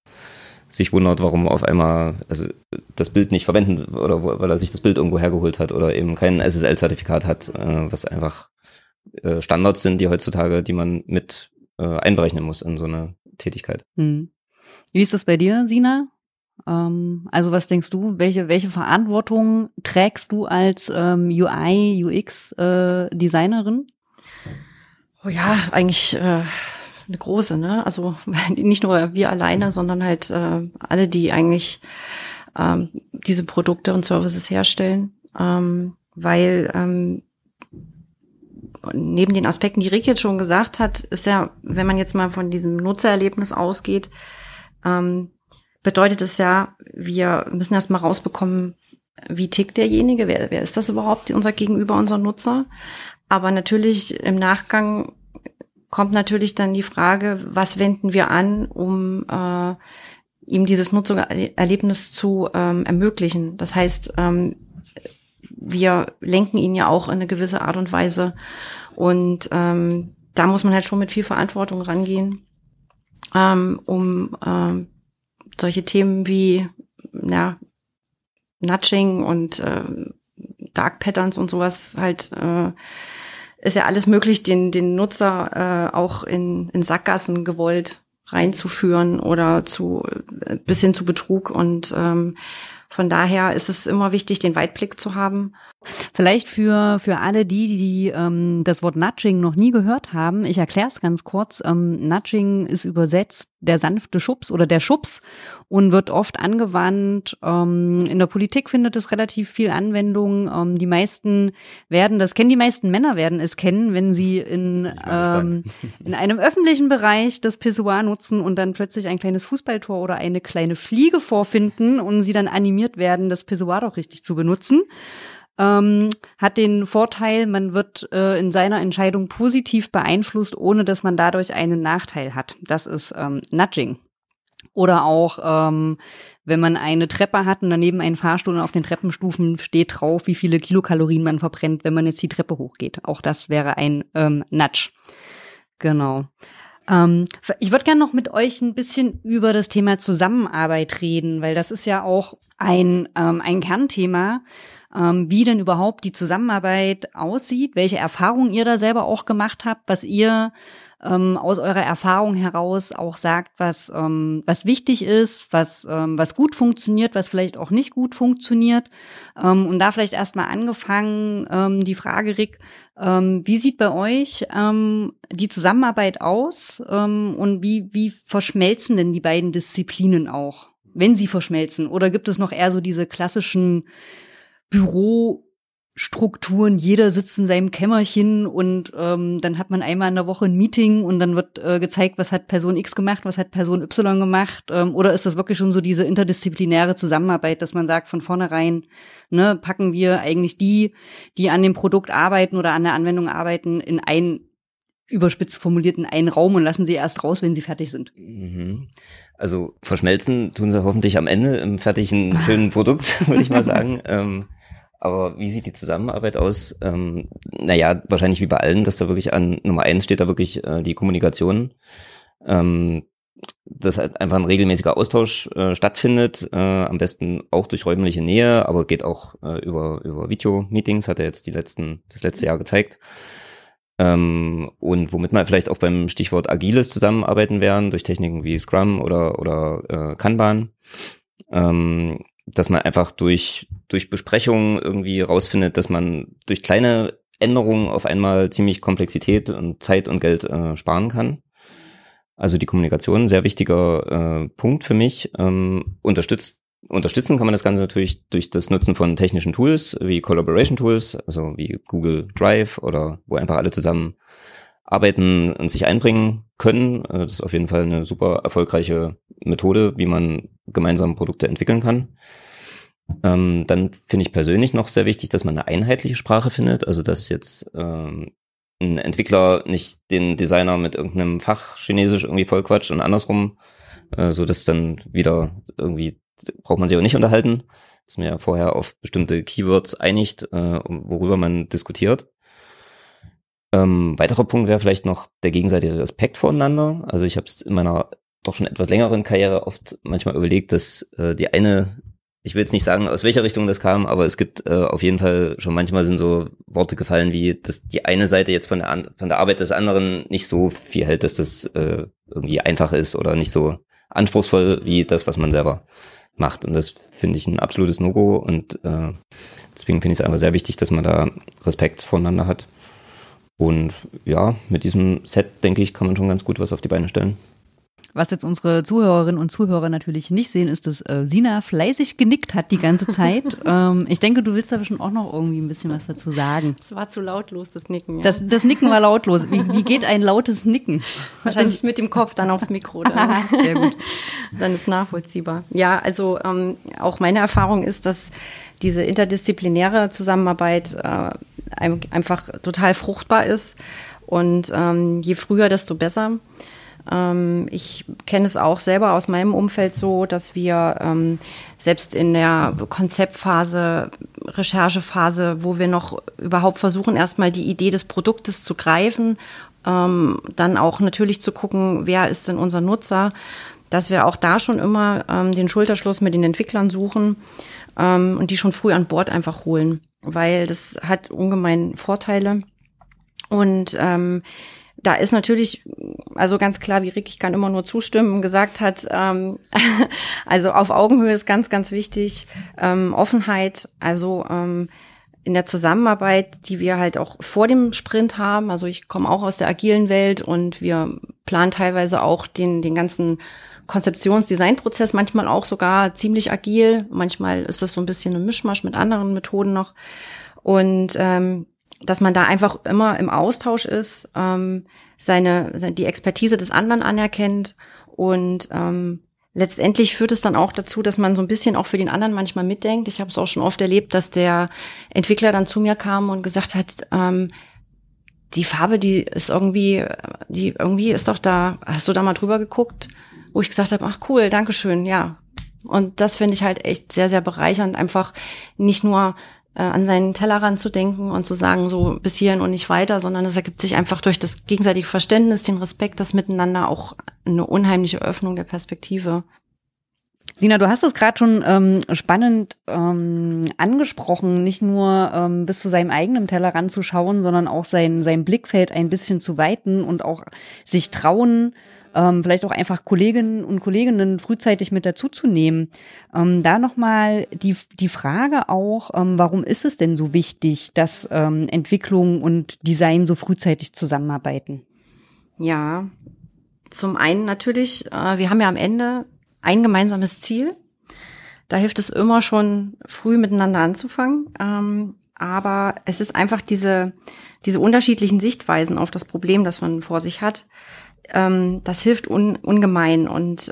sich wundert, warum auf einmal das Bild nicht verwenden oder weil er sich das Bild irgendwo hergeholt hat oder eben kein SSL-Zertifikat hat, was einfach Standards sind, die man mit einberechnen muss in so eine Tätigkeit. Wie ist das bei dir, Sina? Also was denkst du, welche Verantwortung trägst du als UI, UX Designerin? Oh ja, eigentlich eine große, ne? Also nicht nur wir alleine, sondern halt alle, die eigentlich diese Produkte und Services herstellen, weil neben den Aspekten, die Rick jetzt schon gesagt hat, ist ja, wenn man jetzt mal von diesem Nutzererlebnis ausgeht, bedeutet es ja, wir müssen erst mal rausbekommen, wie tickt derjenige, wer ist das überhaupt, unser Gegenüber, unser Nutzer. Aber natürlich im Nachgang kommt natürlich dann die Frage, was wenden wir an, um ihm dieses Nutzererlebnis zu ermöglichen. Das heißt, wir lenken ihn ja auch in eine gewisse Art und Weise. Und da muss man halt schon mit viel Verantwortung rangehen, um solche Themen wie Nudging und Dark Patterns und sowas halt ist ja alles möglich, den Nutzer auch in Sackgassen gewollt reinzuführen oder bis hin zu Betrug. Und von daher ist es immer wichtig, den Weitblick zu haben. Vielleicht für alle die das Wort Nudging noch nie gehört haben, ich erkläre es ganz kurz. Nudging ist übersetzt der sanfte Schubs oder der Schubs und wird oft angewandt. In der Politik findet es relativ viel Anwendung. Die meisten Männer werden es kennen, wenn sie in einem öffentlichen Bereich das Pissoir nutzen und dann plötzlich ein kleines Fußballtor oder eine kleine Fliege vorfinden und sie dann animiert werden, das Pissoir doch richtig zu benutzen. Hat den Vorteil, man wird in seiner Entscheidung positiv beeinflusst, ohne dass man dadurch einen Nachteil hat. Das ist Nudging. Oder auch, wenn man eine Treppe hat und daneben einen Fahrstuhl und auf den Treppenstufen steht drauf, wie viele Kilokalorien man verbrennt, wenn man jetzt die Treppe hochgeht. Auch das wäre ein Nudge. Genau. Ich würde gerne noch mit euch ein bisschen über das Thema Zusammenarbeit reden, weil das ist ja auch ein Kernthema, wie denn überhaupt die Zusammenarbeit aussieht, welche Erfahrungen ihr da selber auch gemacht habt, was ihr aus eurer Erfahrung heraus auch sagt, was wichtig ist, was gut funktioniert, was vielleicht auch nicht gut funktioniert. Und da vielleicht erstmal angefangen, die Frage, Rick, wie sieht bei euch die Zusammenarbeit aus und wie verschmelzen denn die beiden Disziplinen auch, wenn sie verschmelzen? Oder gibt es noch eher so diese klassischen Bürostrukturen, jeder sitzt in seinem Kämmerchen und dann hat man einmal in der Woche ein Meeting und dann wird gezeigt, was hat Person X gemacht, was hat Person Y gemacht, oder ist das wirklich schon so diese interdisziplinäre Zusammenarbeit, dass man sagt von vornherein, ne, packen wir eigentlich die an dem Produkt arbeiten oder an der Anwendung arbeiten, in einen überspitzt formulierten einen Raum und lassen sie erst raus, wenn sie fertig sind. Also verschmelzen tun sie hoffentlich am Ende im fertigen, schönen Produkt, würde ich mal sagen. Aber wie sieht die Zusammenarbeit aus? Wahrscheinlich wie bei allen, dass da wirklich an Nummer 1 steht da wirklich die Kommunikation. Dass halt einfach ein regelmäßiger Austausch stattfindet, am besten auch durch räumliche Nähe, aber geht auch über Video-Meetings, hat er jetzt das letzte Jahr gezeigt. Und womit man vielleicht auch beim Stichwort Agiles zusammenarbeiten werden, durch Techniken wie Scrum oder Kanban. Dass man einfach durch Besprechungen irgendwie rausfindet, dass man durch kleine Änderungen auf einmal ziemlich Komplexität und Zeit und Geld sparen kann. Also die Kommunikation, ein sehr wichtiger Punkt für mich. Unterstützen kann man das Ganze natürlich durch das Nutzen von technischen Tools wie Collaboration Tools, also wie Google Drive oder wo einfach alle zusammen arbeiten und sich einbringen können. Das ist auf jeden Fall eine super erfolgreiche Methode, wie man gemeinsam Produkte entwickeln kann. Dann finde ich persönlich noch sehr wichtig, dass man eine einheitliche Sprache findet, also dass jetzt ein Entwickler nicht den Designer mit irgendeinem Fach Chinesisch irgendwie vollquatscht und andersrum, so dass dann wieder irgendwie braucht man sich auch nicht unterhalten, dass man ja vorher auf bestimmte Keywords einigt, worüber man diskutiert. Weiterer Punkt wäre vielleicht noch der gegenseitige Respekt voneinander. Also ich habe es in meiner doch schon etwas längeren Karriere oft manchmal überlegt, dass die eine ich will jetzt nicht sagen, aus welcher Richtung das kam, aber es gibt auf jeden Fall schon manchmal sind so Worte gefallen, wie dass die eine Seite jetzt von der Arbeit des anderen nicht so viel hält, dass das irgendwie einfach ist oder nicht so anspruchsvoll wie das, was man selber macht. Und das finde ich ein absolutes No-Go und deswegen finde ich es einfach sehr wichtig, dass man da Respekt voneinander hat. Und ja, mit diesem Set, denke ich, kann man schon ganz gut was auf die Beine stellen. Was jetzt unsere Zuhörerinnen und Zuhörer natürlich nicht sehen, ist, dass Sina fleißig genickt hat die ganze Zeit. Ich denke, du willst da bestimmt auch noch irgendwie ein bisschen was dazu sagen. Es war zu lautlos, das Nicken. Ja. Das Nicken war lautlos. Wie geht ein lautes Nicken? Wahrscheinlich mit dem Kopf dann aufs Mikro. Dann. Sehr gut. Dann ist nachvollziehbar. Ja, also auch meine Erfahrung ist, dass diese interdisziplinäre Zusammenarbeit einfach total fruchtbar ist. Und je früher, desto besser. Ich kenne es auch selber aus meinem Umfeld so, dass wir selbst in der Konzeptphase, Recherchephase, wo wir noch überhaupt versuchen, erstmal die Idee des Produktes zu greifen, dann auch natürlich zu gucken, wer ist denn unser Nutzer, dass wir auch da schon immer den Schulterschluss mit den Entwicklern suchen und die schon früh an Bord einfach holen, weil das hat ungemein Vorteile. Und da ist natürlich, also ganz klar, wie Rick, ich kann immer nur zustimmen, gesagt hat, also auf Augenhöhe ist ganz, ganz wichtig, Offenheit, also in der Zusammenarbeit, die wir halt auch vor dem Sprint haben, also ich komme auch aus der agilen Welt und wir planen teilweise auch den ganzen Konzeptions-Design-Prozess, manchmal auch sogar ziemlich agil, manchmal ist das so ein bisschen ein Mischmasch mit anderen Methoden noch und dass man da einfach immer im Austausch ist, die Expertise des anderen anerkennt und letztendlich führt es dann auch dazu, dass man so ein bisschen auch für den anderen manchmal mitdenkt. Ich habe es auch schon oft erlebt, dass der Entwickler dann zu mir kam und gesagt hat, die Farbe, die irgendwie ist doch da, hast du da mal drüber geguckt? Wo ich gesagt habe, ach cool, dankeschön, ja. Und das finde ich halt echt sehr, sehr bereichernd, einfach nicht nur an seinen Tellerrand zu denken und zu sagen, so bis hierhin und nicht weiter, sondern es ergibt sich einfach durch das gegenseitige Verständnis, den Respekt, das Miteinander auch eine unheimliche Öffnung der Perspektive. Sina, du hast es gerade schon spannend angesprochen, nicht nur bis zu seinem eigenen Tellerrand zu schauen, sondern auch sein Blickfeld ein bisschen zu weiten und auch sich trauen, vielleicht auch einfach Kolleginnen und Kollegen frühzeitig mit dazuzunehmen. Da nochmal die Frage auch, warum ist es denn so wichtig, dass Entwicklung und Design so frühzeitig zusammenarbeiten? Ja, zum einen natürlich, wir haben ja am Ende ein gemeinsames Ziel. Da hilft es immer schon, früh miteinander anzufangen. Aber es ist einfach diese unterschiedlichen Sichtweisen auf das Problem, das man vor sich hat. Das hilft ungemein und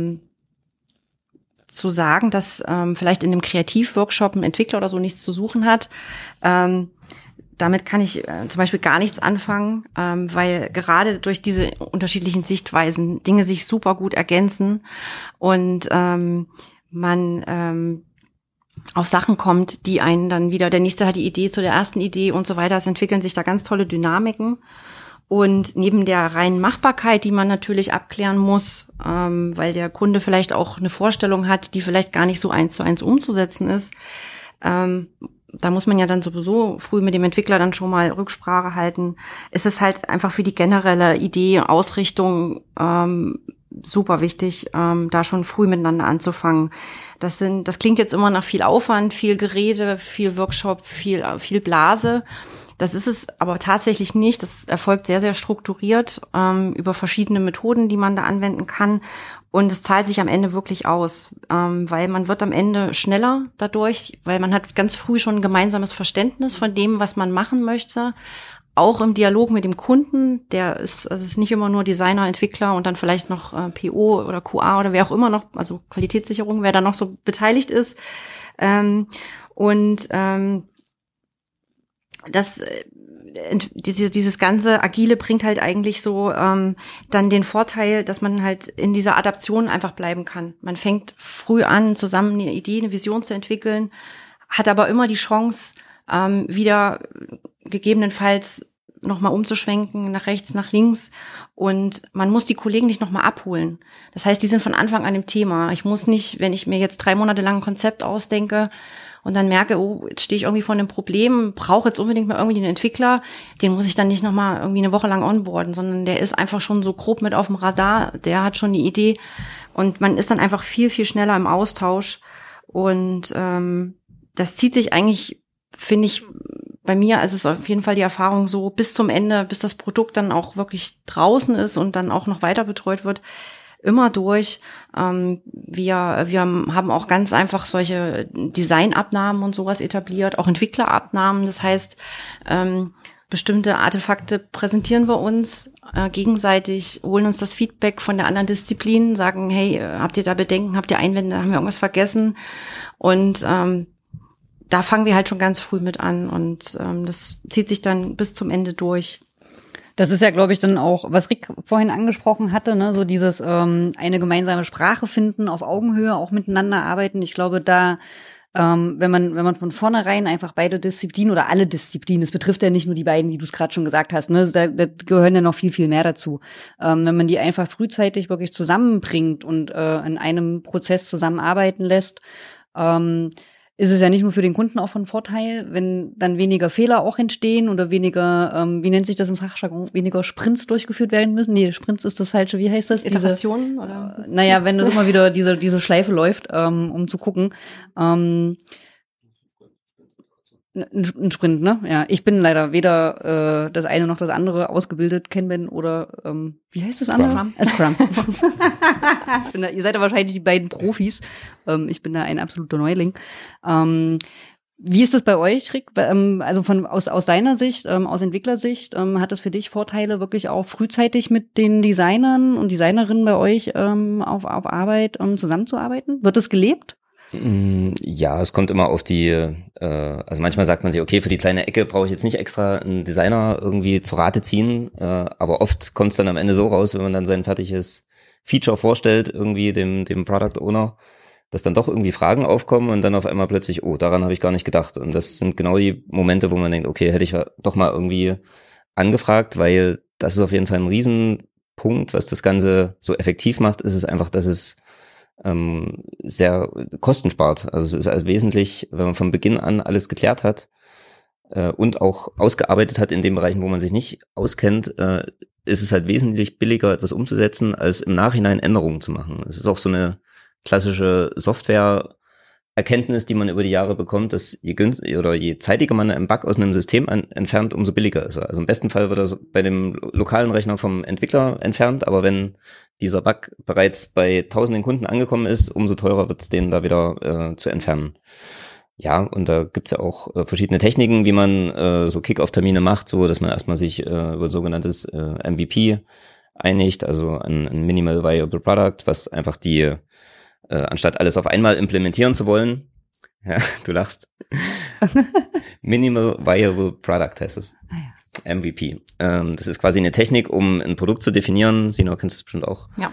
zu sagen, dass vielleicht in einem Kreativworkshop ein Entwickler oder so nichts zu suchen hat, damit kann ich zum Beispiel gar nichts anfangen, weil gerade durch diese unterschiedlichen Sichtweisen Dinge sich super gut ergänzen und man auf Sachen kommt, die einen dann wieder, der nächste hat die Idee zu der ersten Idee und so weiter. Es entwickeln sich da ganz tolle Dynamiken. Und neben der reinen Machbarkeit, die man natürlich abklären muss, weil der Kunde vielleicht auch eine Vorstellung hat, die vielleicht gar nicht so 1:1 umzusetzen ist, da muss man ja dann sowieso früh mit dem Entwickler dann schon mal Rücksprache halten. Es ist halt einfach für die generelle Idee, Ausrichtung super wichtig, da schon früh miteinander anzufangen. Das klingt jetzt immer nach viel Aufwand, viel Gerede, viel Workshop, viel Blase. Das ist es aber tatsächlich nicht. Das erfolgt sehr, sehr strukturiert über verschiedene Methoden, die man da anwenden kann. Und es zahlt sich am Ende wirklich aus, weil man wird am Ende schneller dadurch, weil man hat ganz früh schon ein gemeinsames Verständnis von dem, was man machen möchte. Auch im Dialog mit dem Kunden, es ist nicht immer nur Designer, Entwickler und dann vielleicht noch PO oder QA oder wer auch immer noch, also Qualitätssicherung, wer da noch so beteiligt ist. Dieses ganze Agile bringt halt eigentlich so dann den Vorteil, dass man halt in dieser Adaption einfach bleiben kann. Man fängt früh an, zusammen eine Idee, eine Vision zu entwickeln, hat aber immer die Chance, wieder gegebenenfalls nochmal umzuschwenken, nach rechts, nach links. Und man muss die Kollegen nicht nochmal abholen. Das heißt, die sind von Anfang an im Thema. Ich muss nicht, wenn ich mir jetzt 3 Monate lang ein Konzept ausdenke und dann merke, oh, jetzt stehe ich irgendwie vor einem Problem, brauche jetzt unbedingt mal irgendwie einen Entwickler, den muss ich dann nicht nochmal irgendwie eine Woche lang onboarden, sondern der ist einfach schon so grob mit auf dem Radar, der hat schon die Idee und man ist dann einfach viel, viel schneller im Austausch und das zieht sich eigentlich, finde ich, bei mir ist es auf jeden Fall die Erfahrung so bis zum Ende, bis das Produkt dann auch wirklich draußen ist und dann auch noch weiter betreut wird, immer durch. Wir haben auch ganz einfach solche Designabnahmen und sowas etabliert, auch Entwicklerabnahmen. Das heißt, bestimmte Artefakte präsentieren wir uns gegenseitig, holen uns das Feedback von der anderen Disziplin, sagen, hey, habt ihr da Bedenken, habt ihr Einwände, haben wir irgendwas vergessen? Und da fangen wir halt schon ganz früh mit an und das zieht sich dann bis zum Ende durch. Das ist ja, glaube ich, dann auch, was Rick vorhin angesprochen hatte, ne, so dieses eine gemeinsame Sprache finden, auf Augenhöhe auch miteinander arbeiten. Ich glaube, da wenn man von vornherein einfach beide Disziplinen oder alle Disziplinen, es betrifft ja nicht nur die beiden, wie du es gerade schon gesagt hast, ne, da gehören ja noch viel, viel mehr dazu. Wenn man die einfach frühzeitig wirklich zusammenbringt und in einem Prozess zusammenarbeiten lässt, ist es ja nicht nur für den Kunden auch von Vorteil, wenn dann weniger Fehler auch entstehen oder weniger, wie nennt sich das im Fachjargon, weniger Sprints durchgeführt werden müssen. Nee, Sprints ist das Falsche, wie heißt das? Iterationen? Oder? Naja, wenn das immer wieder diese Schleife läuft, um zu gucken. Ein Sprint, ne? Ja, ich bin leider weder das eine noch das andere ausgebildet, Kanban oder wie heißt das andere? Scrum. Ihr seid ja wahrscheinlich die beiden Profis. Ich bin da ein absoluter Neuling. Wie ist das bei euch, Rick? Also aus deiner Sicht, aus Entwicklersicht, hat das für dich Vorteile, wirklich auch frühzeitig mit den Designern und Designerinnen bei euch auf Arbeit zusammenzuarbeiten? Wird das gelebt? Ja, es kommt immer auf also manchmal sagt man sich, okay, für die kleine Ecke brauche ich jetzt nicht extra einen Designer irgendwie zu Rate ziehen, aber oft kommt es dann am Ende so raus, wenn man dann sein fertiges Feature vorstellt, irgendwie dem Product Owner, dass dann doch irgendwie Fragen aufkommen und dann auf einmal plötzlich, oh, daran habe ich gar nicht gedacht. Und das sind genau die Momente, wo man denkt, okay, hätte ich doch mal irgendwie angefragt, weil das ist auf jeden Fall ein Riesenpunkt, was das Ganze so effektiv macht, ist es einfach, dass es sehr Kosten spart. Also es ist also wesentlich, wenn man von Beginn an alles geklärt hat und auch ausgearbeitet hat in den Bereichen, wo man sich nicht auskennt, ist es halt wesentlich billiger, etwas umzusetzen, als im Nachhinein Änderungen zu machen. Es ist auch so eine klassische Software-Erkenntnis, die man über die Jahre bekommt, dass je zeitiger man einen Bug aus einem System entfernt, umso billiger ist er. Also im besten Fall wird er bei dem lokalen Rechner vom Entwickler entfernt, aber wenn dieser Bug bereits bei tausenden Kunden angekommen ist, umso teurer wird es, den da wieder zu entfernen. Ja, und da gibt's ja auch verschiedene Techniken, wie man so Kick-Off-Termine macht, so dass man erstmal sich über sogenanntes MVP einigt, also ein Minimal Viable Product, was einfach anstatt alles auf einmal implementieren zu wollen, ja, du lachst, Minimal Viable Product heißt es. Ah, ja. MVP. Das ist quasi eine Technik, um ein Produkt zu definieren. Sina, kennst du das bestimmt auch. Ja.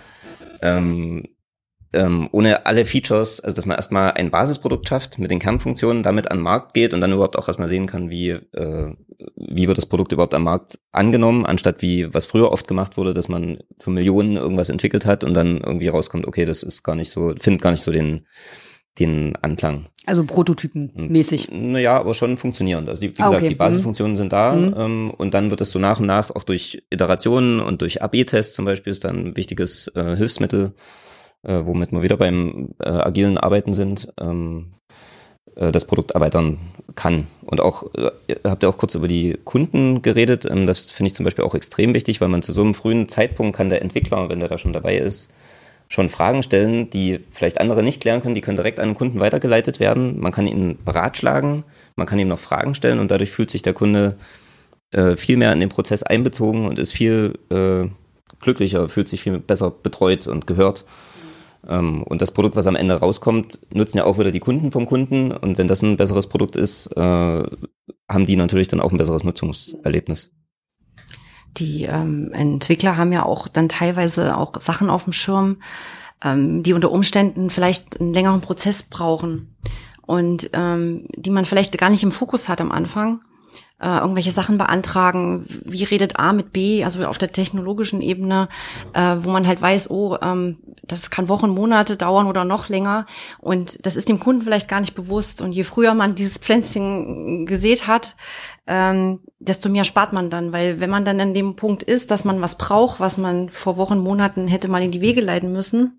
Ohne alle Features, also dass man erstmal ein Basisprodukt schafft mit den Kernfunktionen, damit an den Markt geht und dann überhaupt auch erstmal sehen kann, wie wird das Produkt überhaupt am Markt angenommen, anstatt was früher oft gemacht wurde, dass man für Millionen irgendwas entwickelt hat und dann irgendwie rauskommt, okay, das ist findet gar nicht so den Anklang. Also prototypenmäßig. Naja, aber schon funktionierend. Also wie gesagt, okay. Die Basisfunktionen sind da und dann wird es so nach und nach auch durch Iterationen und durch AB-Tests zum Beispiel ist dann ein wichtiges Hilfsmittel, womit wir wieder beim agilen Arbeiten sind, das Produkt erweitern kann. Und auch, habt ihr auch kurz über die Kunden geredet, das finde ich zum Beispiel auch extrem wichtig, weil man zu so einem frühen Zeitpunkt kann der Entwickler, wenn der da schon dabei ist, schon Fragen stellen, die vielleicht andere nicht klären können, die können direkt an den Kunden weitergeleitet werden. Man kann ihn beratschlagen, man kann ihm noch Fragen stellen und dadurch fühlt sich der Kunde viel mehr in den Prozess einbezogen und ist viel glücklicher, fühlt sich viel besser betreut und gehört. Und das Produkt, was am Ende rauskommt, nutzen ja auch wieder die Kunden vom Kunden und wenn das ein besseres Produkt ist, haben die natürlich dann auch ein besseres Nutzungserlebnis. Die Entwickler haben ja auch dann teilweise auch Sachen auf dem Schirm, die unter Umständen vielleicht einen längeren Prozess brauchen und die man vielleicht gar nicht im Fokus hat am Anfang. irgendwelche Sachen beantragen, wie redet A mit B, also auf der technologischen Ebene, wo man halt weiß, das kann Wochen, Monate dauern oder noch länger und das ist dem Kunden vielleicht gar nicht bewusst und je früher man dieses Pflänzchen gesät hat, desto mehr spart man dann, weil wenn man dann an dem Punkt ist, dass man was braucht, was man vor Wochen, Monaten hätte mal in die Wege leiten müssen,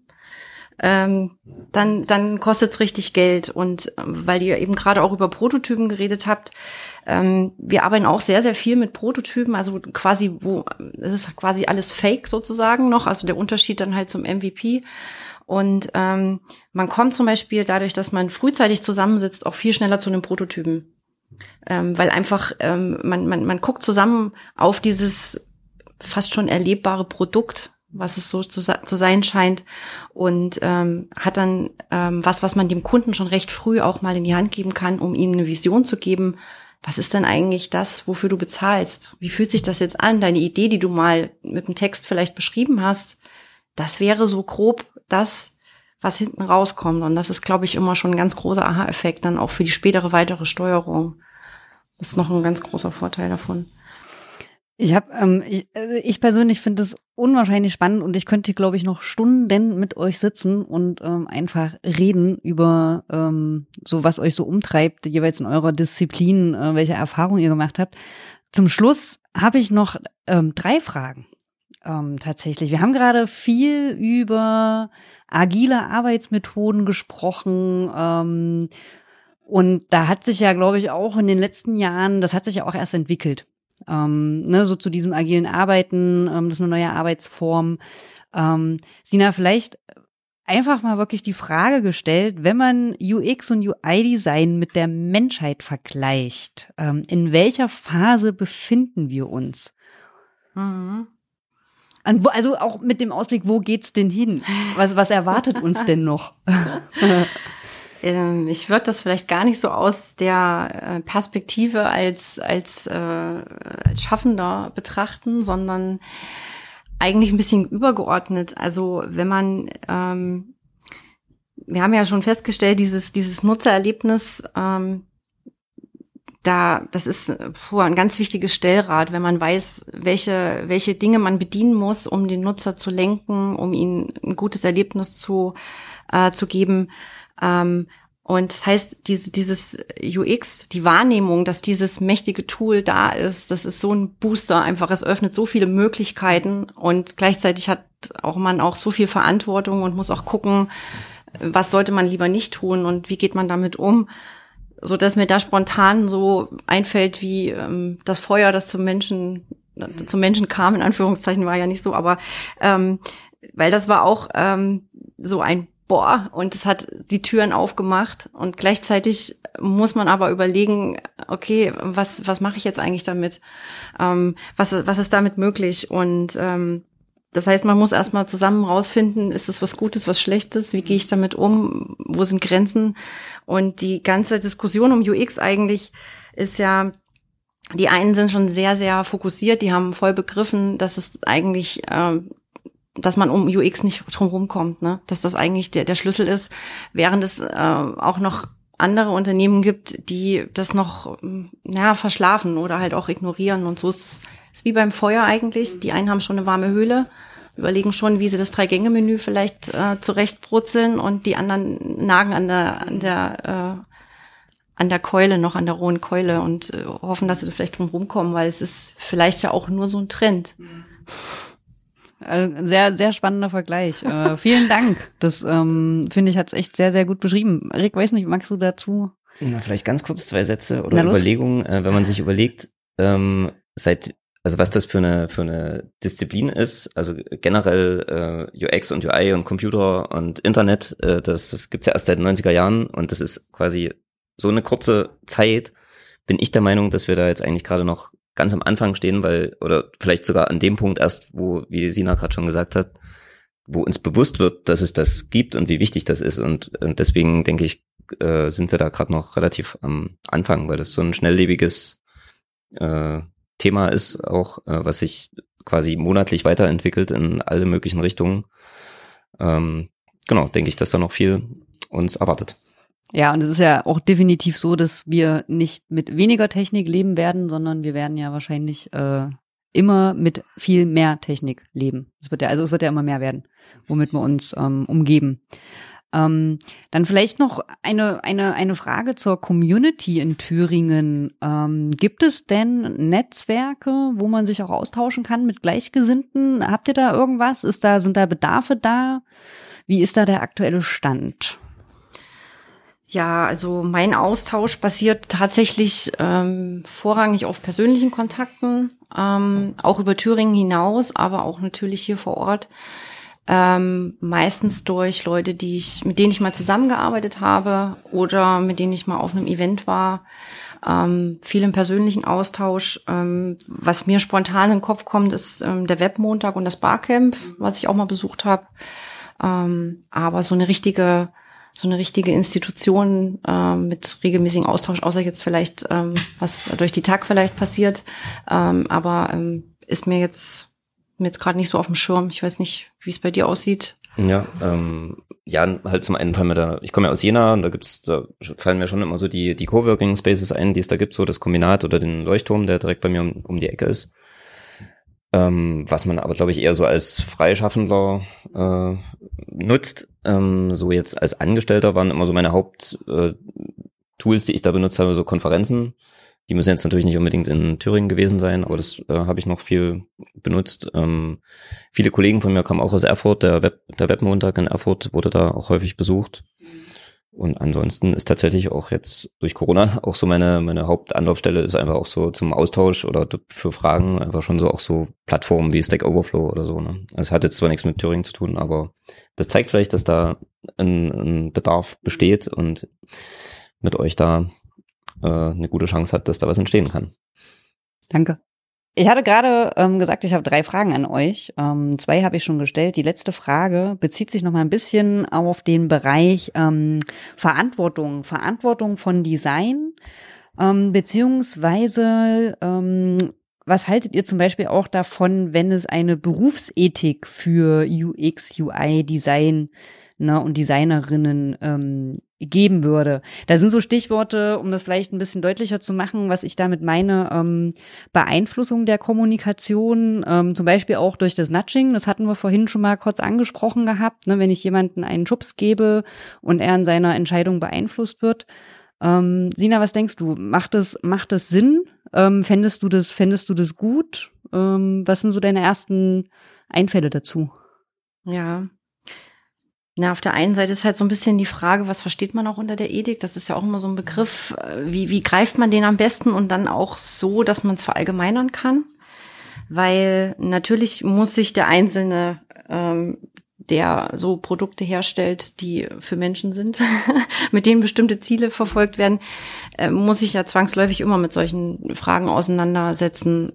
dann kostet es richtig Geld. Und weil ihr eben gerade auch über Prototypen geredet habt, wir arbeiten auch sehr, sehr viel mit Prototypen, also quasi, es ist quasi alles Fake sozusagen noch, also der Unterschied dann halt zum MVP. Und man kommt zum Beispiel dadurch, dass man frühzeitig zusammensitzt, auch viel schneller zu einem Prototypen. Weil einfach man guckt zusammen auf dieses fast schon erlebbare Produkt, was es so zu sein scheint und hat dann was man dem Kunden schon recht früh auch mal in die Hand geben kann, um ihm eine Vision zu geben. Was ist denn eigentlich das, wofür du bezahlst? Wie fühlt sich das jetzt an? Deine Idee, die du mal mit dem Text vielleicht beschrieben hast, das wäre so grob das, was hinten rauskommt. Und das ist, glaube ich, immer schon ein ganz großer Aha-Effekt dann auch für die spätere weitere Steuerung. Das ist noch ein ganz großer Vorteil davon. Ich persönlich finde es unwahrscheinlich spannend und ich könnte, glaube ich, noch Stunden mit euch sitzen und einfach reden über so, was euch so umtreibt, jeweils in eurer Disziplin, welche Erfahrungen ihr gemacht habt. Zum Schluss habe ich noch 3 Fragen. Tatsächlich. Wir haben gerade viel über agile Arbeitsmethoden gesprochen und da hat sich ja, glaube ich, auch in den letzten Jahren, das hat sich ja auch erst entwickelt. So zu diesem agilen Arbeiten, das ist eine neue Arbeitsform. Sina, vielleicht einfach mal wirklich die Frage gestellt, wenn man UX und UI-Design mit der Menschheit vergleicht, in welcher Phase befinden wir uns? Mhm. Also auch mit dem Ausblick, wo geht's denn hin? Was erwartet uns denn noch? Ich würde das vielleicht gar nicht so aus der Perspektive als Schaffender betrachten, sondern eigentlich ein bisschen übergeordnet. Also wenn man, wir haben ja schon festgestellt, dieses Nutzererlebnis, das ist ein ganz wichtiges Stellrad, wenn man weiß, welche Dinge man bedienen muss, um den Nutzer zu lenken, um ihm ein gutes Erlebnis zu geben. Und das heißt, dieses UX, die Wahrnehmung, dass dieses mächtige Tool da ist, das ist so ein Booster einfach. Es öffnet so viele Möglichkeiten und gleichzeitig hat man auch so viel Verantwortung und muss auch gucken, was sollte man lieber nicht tun und wie geht man damit um, so dass mir da spontan so einfällt, wie das Feuer, das zum Menschen kam, in Anführungszeichen war ja nicht so, aber weil das war auch so ein Boah, und es hat die Türen aufgemacht und gleichzeitig muss man aber überlegen, okay, was mache ich jetzt eigentlich damit? Was ist damit möglich? Und das heißt, man muss erstmal zusammen rausfinden, ist es was Gutes, was Schlechtes? Wie gehe ich damit um? Wo sind Grenzen? Und die ganze Diskussion um UX eigentlich ist ja, die einen sind schon sehr, sehr fokussiert, die haben voll begriffen, dass es eigentlich dass man um UX nicht drumherum kommt, ne? Dass das eigentlich der Schlüssel ist, während es auch noch andere Unternehmen gibt, die das noch verschlafen oder halt auch ignorieren. Und so ist es wie beim Feuer eigentlich. Die einen haben schon eine warme Höhle, überlegen schon, wie sie das 3-Gänge-Menü vielleicht zurechtbrutzeln und die anderen nagen an der Keule noch, an der rohen Keule und hoffen, dass sie vielleicht drumherum kommen, weil es ist vielleicht ja auch nur so ein Trend. Sehr, sehr spannender Vergleich. Vielen Dank. Das, finde ich, hat's echt sehr, sehr gut beschrieben. Rick, weiß nicht, magst du dazu? Na, vielleicht ganz kurz 2 Sätze oder Überlegungen, wenn man sich überlegt, also was das für eine Disziplin ist, also generell UX und UI und Computer und Internet, das gibt's ja erst seit den 90er Jahren und das ist quasi so eine kurze Zeit, bin ich der Meinung, dass wir da jetzt eigentlich gerade noch ganz am Anfang stehen, oder vielleicht sogar an dem Punkt erst, wo, wie Sina gerade schon gesagt hat, wo uns bewusst wird, dass es das gibt und wie wichtig das ist. Und deswegen denke ich, sind wir da gerade noch relativ am Anfang, weil das so ein schnelllebiges Thema ist, auch was sich quasi monatlich weiterentwickelt in alle möglichen Richtungen. Genau, denke ich, dass da noch viel uns erwartet. Ja, und es ist ja auch definitiv so, dass wir nicht mit weniger Technik leben werden, sondern wir werden ja wahrscheinlich immer mit viel mehr Technik leben. Es wird ja immer mehr werden, womit wir uns umgeben. Dann vielleicht noch eine Frage zur Community in Thüringen. Gibt es denn Netzwerke, wo man sich auch austauschen kann mit Gleichgesinnten? Habt ihr da irgendwas? Sind da Bedarfe da? Wie ist da der aktuelle Stand? Ja, also mein Austausch basiert tatsächlich vorrangig auf persönlichen Kontakten, auch über Thüringen hinaus, aber auch natürlich hier vor Ort. Meistens durch Leute, mit denen ich mal zusammengearbeitet habe oder mit denen ich mal auf einem Event war. Viel im persönlichen Austausch. Was mir spontan in den Kopf kommt, ist der Webmontag und das Barcamp, was ich auch mal besucht habe. Aber so eine richtige Institution mit regelmäßigem Austausch, außer jetzt vielleicht was durch die TAG vielleicht passiert, aber ist mir jetzt gerade nicht so auf dem Schirm. Ich weiß nicht, wie es bei dir aussieht. Ja, halt zum einen fallen ich komme ja aus Jena und da fallen mir schon immer so die Coworking Spaces ein, die es da gibt, so das Kombinat oder den Leuchtturm, der direkt bei mir um die Ecke ist. Was man aber, glaube ich, eher so als Freischaffender nutzt. So jetzt als Angestellter waren immer so meine Haupttools, die ich da benutzt habe, so Konferenzen. Die müssen jetzt natürlich nicht unbedingt in Thüringen gewesen sein, aber das habe ich noch viel benutzt. Viele Kollegen von mir kamen auch aus Erfurt. Der Webmontag in Erfurt wurde da auch häufig besucht. Und ansonsten ist tatsächlich auch jetzt durch Corona auch so meine Hauptanlaufstelle ist einfach auch so zum Austausch oder für Fragen einfach schon so auch so Plattformen wie Stack Overflow oder so. Ne? Also es hat jetzt zwar nichts mit Thüringen zu tun, aber das zeigt vielleicht, dass da ein Bedarf besteht und mit euch da eine gute Chance hat, dass da was entstehen kann. Danke. Ich hatte gerade gesagt, ich habe 3 Fragen an euch. 2 habe ich schon gestellt. Die letzte Frage bezieht sich noch mal ein bisschen auf den Bereich Verantwortung von Design, beziehungsweise was haltet ihr zum Beispiel auch davon, wenn es eine Berufsethik für UX, UI, Design und Designerinnen geben würde? Da sind so Stichworte, um das vielleicht ein bisschen deutlicher zu machen, was ich damit meine, Beeinflussung der Kommunikation, zum Beispiel auch durch das Nudging, das hatten wir vorhin schon mal kurz angesprochen gehabt, ne, wenn ich jemanden einen Schubs gebe und er in seiner Entscheidung beeinflusst wird. Sina, was denkst du? Macht das Sinn? Fändest du das gut? Was sind so deine ersten Einfälle dazu? Ja. Na, auf der einen Seite ist halt so ein bisschen die Frage, was versteht man auch unter der Ethik? Das ist ja auch immer so ein Begriff. Wie greift man den am besten und dann auch so, dass man es verallgemeinern kann? Weil natürlich muss sich der Einzelne, der so Produkte herstellt, die für Menschen sind, mit denen bestimmte Ziele verfolgt werden, muss sich ja zwangsläufig immer mit solchen Fragen auseinandersetzen.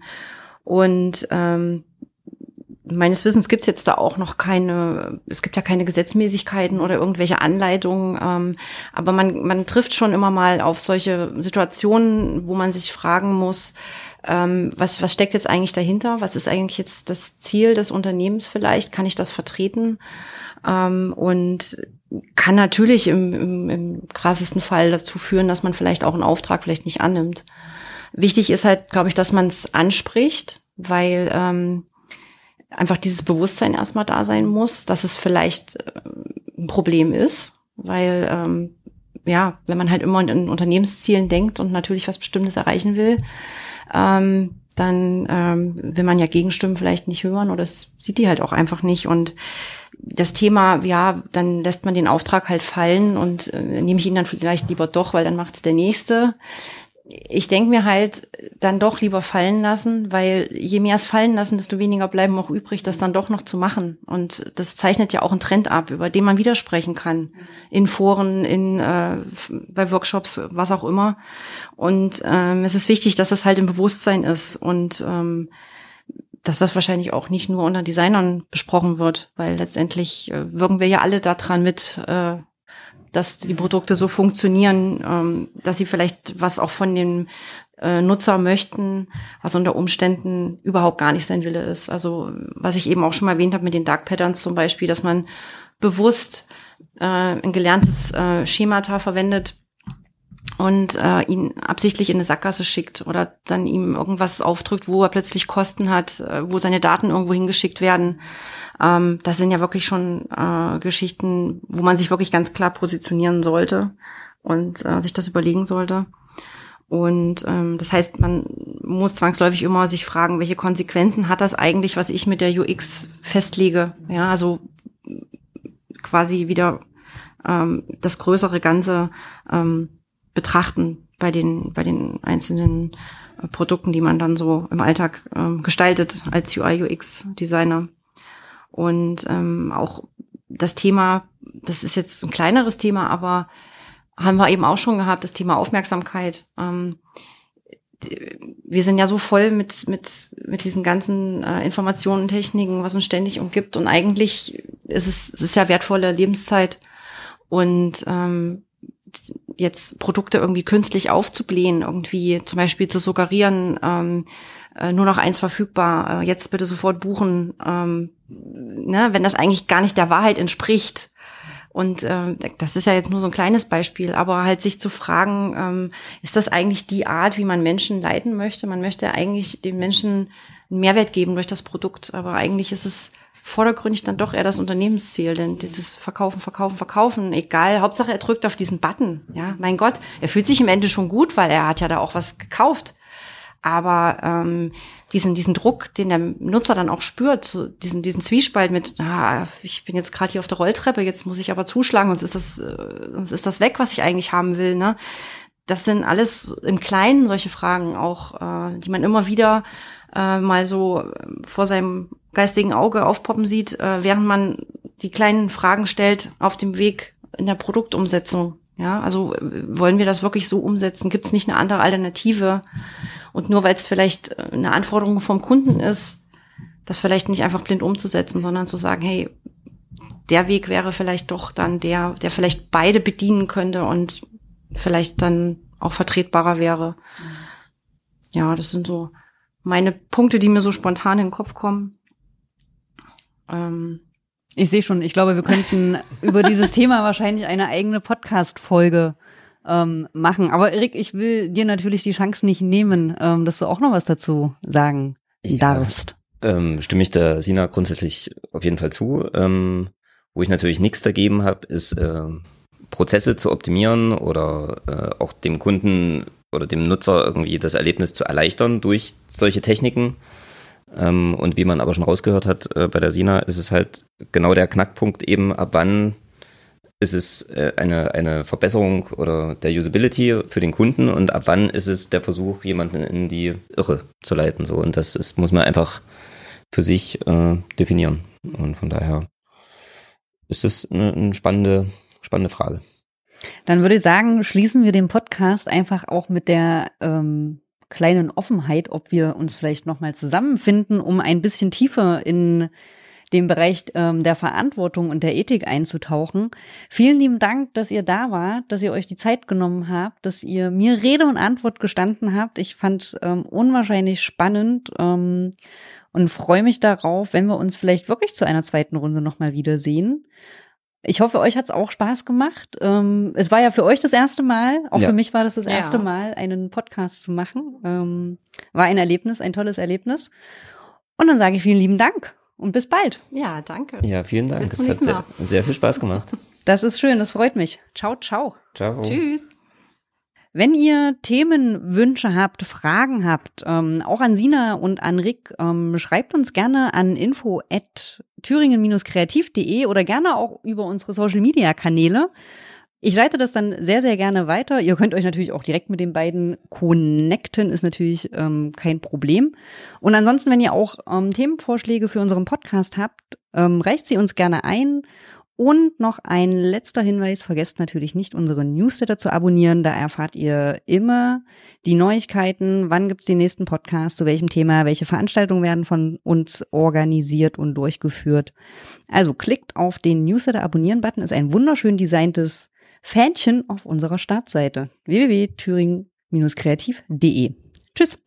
Meines Wissens gibt's jetzt da auch noch es gibt ja keine Gesetzmäßigkeiten oder irgendwelche Anleitungen, aber man trifft schon immer mal auf solche Situationen, wo man sich fragen muss, was steckt jetzt eigentlich dahinter? Was ist eigentlich jetzt das Ziel des Unternehmens vielleicht? Kann ich das vertreten? Und kann natürlich im krassesten Fall dazu führen, dass man vielleicht auch einen Auftrag vielleicht nicht annimmt. Wichtig ist halt, glaube ich, dass man es anspricht, weil einfach dieses Bewusstsein erstmal da sein muss, dass es vielleicht ein Problem ist, weil wenn man halt immer in Unternehmenszielen denkt und natürlich was Bestimmtes erreichen will, dann will man ja Gegenstimmen vielleicht nicht hören oder es sieht die halt auch einfach nicht. Und das Thema, ja, dann lässt man den Auftrag halt fallen und nehme ich ihn dann vielleicht lieber doch, weil dann macht's der Nächste. Ich denke mir halt, dann doch lieber fallen lassen, weil je mehr es fallen lassen, desto weniger bleiben auch übrig, das dann doch noch zu machen. Und das zeichnet ja auch einen Trend ab, über den man widersprechen kann. In Foren, bei Workshops, was auch immer. Und es ist wichtig, dass das halt im Bewusstsein ist und dass das wahrscheinlich auch nicht nur unter Designern besprochen wird, weil letztendlich wirken wir ja alle daran mit, dass die Produkte so funktionieren, dass sie vielleicht was auch von dem Nutzer möchten, was unter Umständen überhaupt gar nicht sein Wille ist. Also was ich eben auch schon mal erwähnt habe mit den Dark Patterns zum Beispiel, dass man bewusst ein gelerntes Schemata verwendet und ihn absichtlich in eine Sackgasse schickt oder dann ihm irgendwas aufdrückt, wo er plötzlich Kosten hat, wo seine Daten irgendwo hingeschickt werden. Das sind ja wirklich schon Geschichten, wo man sich wirklich ganz klar positionieren sollte und sich das überlegen sollte. Und das heißt, man muss zwangsläufig immer sich fragen, welche Konsequenzen hat das eigentlich, was ich mit der UX festlege? Ja, also quasi wieder das größere Ganze betrachten bei den einzelnen Produkten, die man dann so im Alltag gestaltet als UI/UX-Designer. Und auch das Thema, das ist jetzt ein kleineres Thema, aber haben wir eben auch schon gehabt, das Thema Aufmerksamkeit. Wir sind ja so voll mit diesen ganzen Informationen und Techniken, was uns ständig umgibt. Und eigentlich ist es ja wertvolle Lebenszeit. Und jetzt Produkte irgendwie künstlich aufzublähen, irgendwie zum Beispiel zu suggerieren, nur noch eins verfügbar, jetzt bitte sofort buchen, wenn das eigentlich gar nicht der Wahrheit entspricht. Und das ist ja jetzt nur so ein kleines Beispiel, aber halt sich zu fragen, ist das eigentlich die Art, wie man Menschen leiten möchte? Man möchte eigentlich den Menschen einen Mehrwert geben durch das Produkt, aber eigentlich ist es vordergründig dann doch eher das Unternehmensziel, denn dieses Verkaufen, egal, Hauptsache er drückt auf diesen Button, ja, mein Gott, er fühlt sich im Ende schon gut, weil er hat ja da auch was gekauft, aber diesen Druck, den der Nutzer dann auch spürt, so diesen Zwiespalt mit, ich bin jetzt gerade hier auf der Rolltreppe, jetzt muss ich aber zuschlagen, sonst ist das weg, was ich eigentlich haben will, ne? Das sind alles im Kleinen solche Fragen auch, die man immer wieder mal so vor seinem geistigen Auge aufpoppen sieht, während man die kleinen Fragen stellt auf dem Weg in der Produktumsetzung. Ja, also wollen wir das wirklich so umsetzen? Gibt es nicht eine andere Alternative? Und nur weil es vielleicht eine Anforderung vom Kunden ist, das vielleicht nicht einfach blind umzusetzen, sondern zu sagen, hey, der Weg wäre vielleicht doch dann der vielleicht beide bedienen könnte und vielleicht dann auch vertretbarer wäre. Ja, das sind so meine Punkte, die mir so spontan in den Kopf kommen. Ich sehe schon, ich glaube, wir könnten über dieses Thema wahrscheinlich eine eigene Podcast-Folge machen. Aber Erik, ich will dir natürlich die Chance nicht nehmen, dass du auch noch was dazu sagen darfst. Stimme ich der Sina grundsätzlich auf jeden Fall zu. Wo ich natürlich nichts dagegen habe, ist Prozesse zu optimieren oder auch dem Kunden oder dem Nutzer irgendwie das Erlebnis zu erleichtern durch solche Techniken. Und wie man aber schon rausgehört hat bei der Sina, ist es halt genau der Knackpunkt eben, ab wann ist es eine Verbesserung oder der Usability für den Kunden und ab wann ist es der Versuch, jemanden in die Irre zu leiten. So. Und das muss man einfach für sich definieren. Und von daher ist es eine spannende Frage. Dann würde ich sagen, schließen wir den Podcast einfach auch mit der kleinen Offenheit, ob wir uns vielleicht nochmal zusammenfinden, um ein bisschen tiefer in den Bereich der Verantwortung und der Ethik einzutauchen. Vielen lieben Dank, dass ihr da wart, dass ihr euch die Zeit genommen habt, dass ihr mir Rede und Antwort gestanden habt. Ich fand es unwahrscheinlich spannend und freue mich darauf, wenn wir uns vielleicht wirklich zu einer zweiten Runde nochmal wiedersehen. Ich hoffe, euch hat's auch Spaß gemacht. Es war ja für euch das erste Mal, auch für mich war das erste Mal, einen Podcast zu machen. War ein Erlebnis, ein tolles Erlebnis. Und dann sage ich vielen lieben Dank und bis bald. Ja, danke. Ja, vielen Dank. Es hat sehr viel Spaß gemacht. Das ist schön, das freut mich. Ciao, ciao. Ciao. Tschüss. Wenn ihr Themenwünsche habt, Fragen habt, auch an Sina und an Rick, schreibt uns gerne an info@thüringen-kreativ.de oder gerne auch über unsere Social-Media-Kanäle. Ich leite das dann sehr, sehr gerne weiter. Ihr könnt euch natürlich auch direkt mit den beiden connecten, ist natürlich kein Problem. Und ansonsten, wenn ihr auch Themenvorschläge für unseren Podcast habt, reicht sie uns gerne ein. Und noch ein letzter Hinweis, vergesst natürlich nicht, unseren Newsletter zu abonnieren. Da erfahrt ihr immer die Neuigkeiten, wann gibt's den nächsten Podcast, zu welchem Thema, welche Veranstaltungen werden von uns organisiert und durchgeführt. Also klickt auf den Newsletter-Abonnieren-Button, ist ein wunderschön designtes Fähnchen auf unserer Startseite www.thüringen-kreativ.de. Tschüss!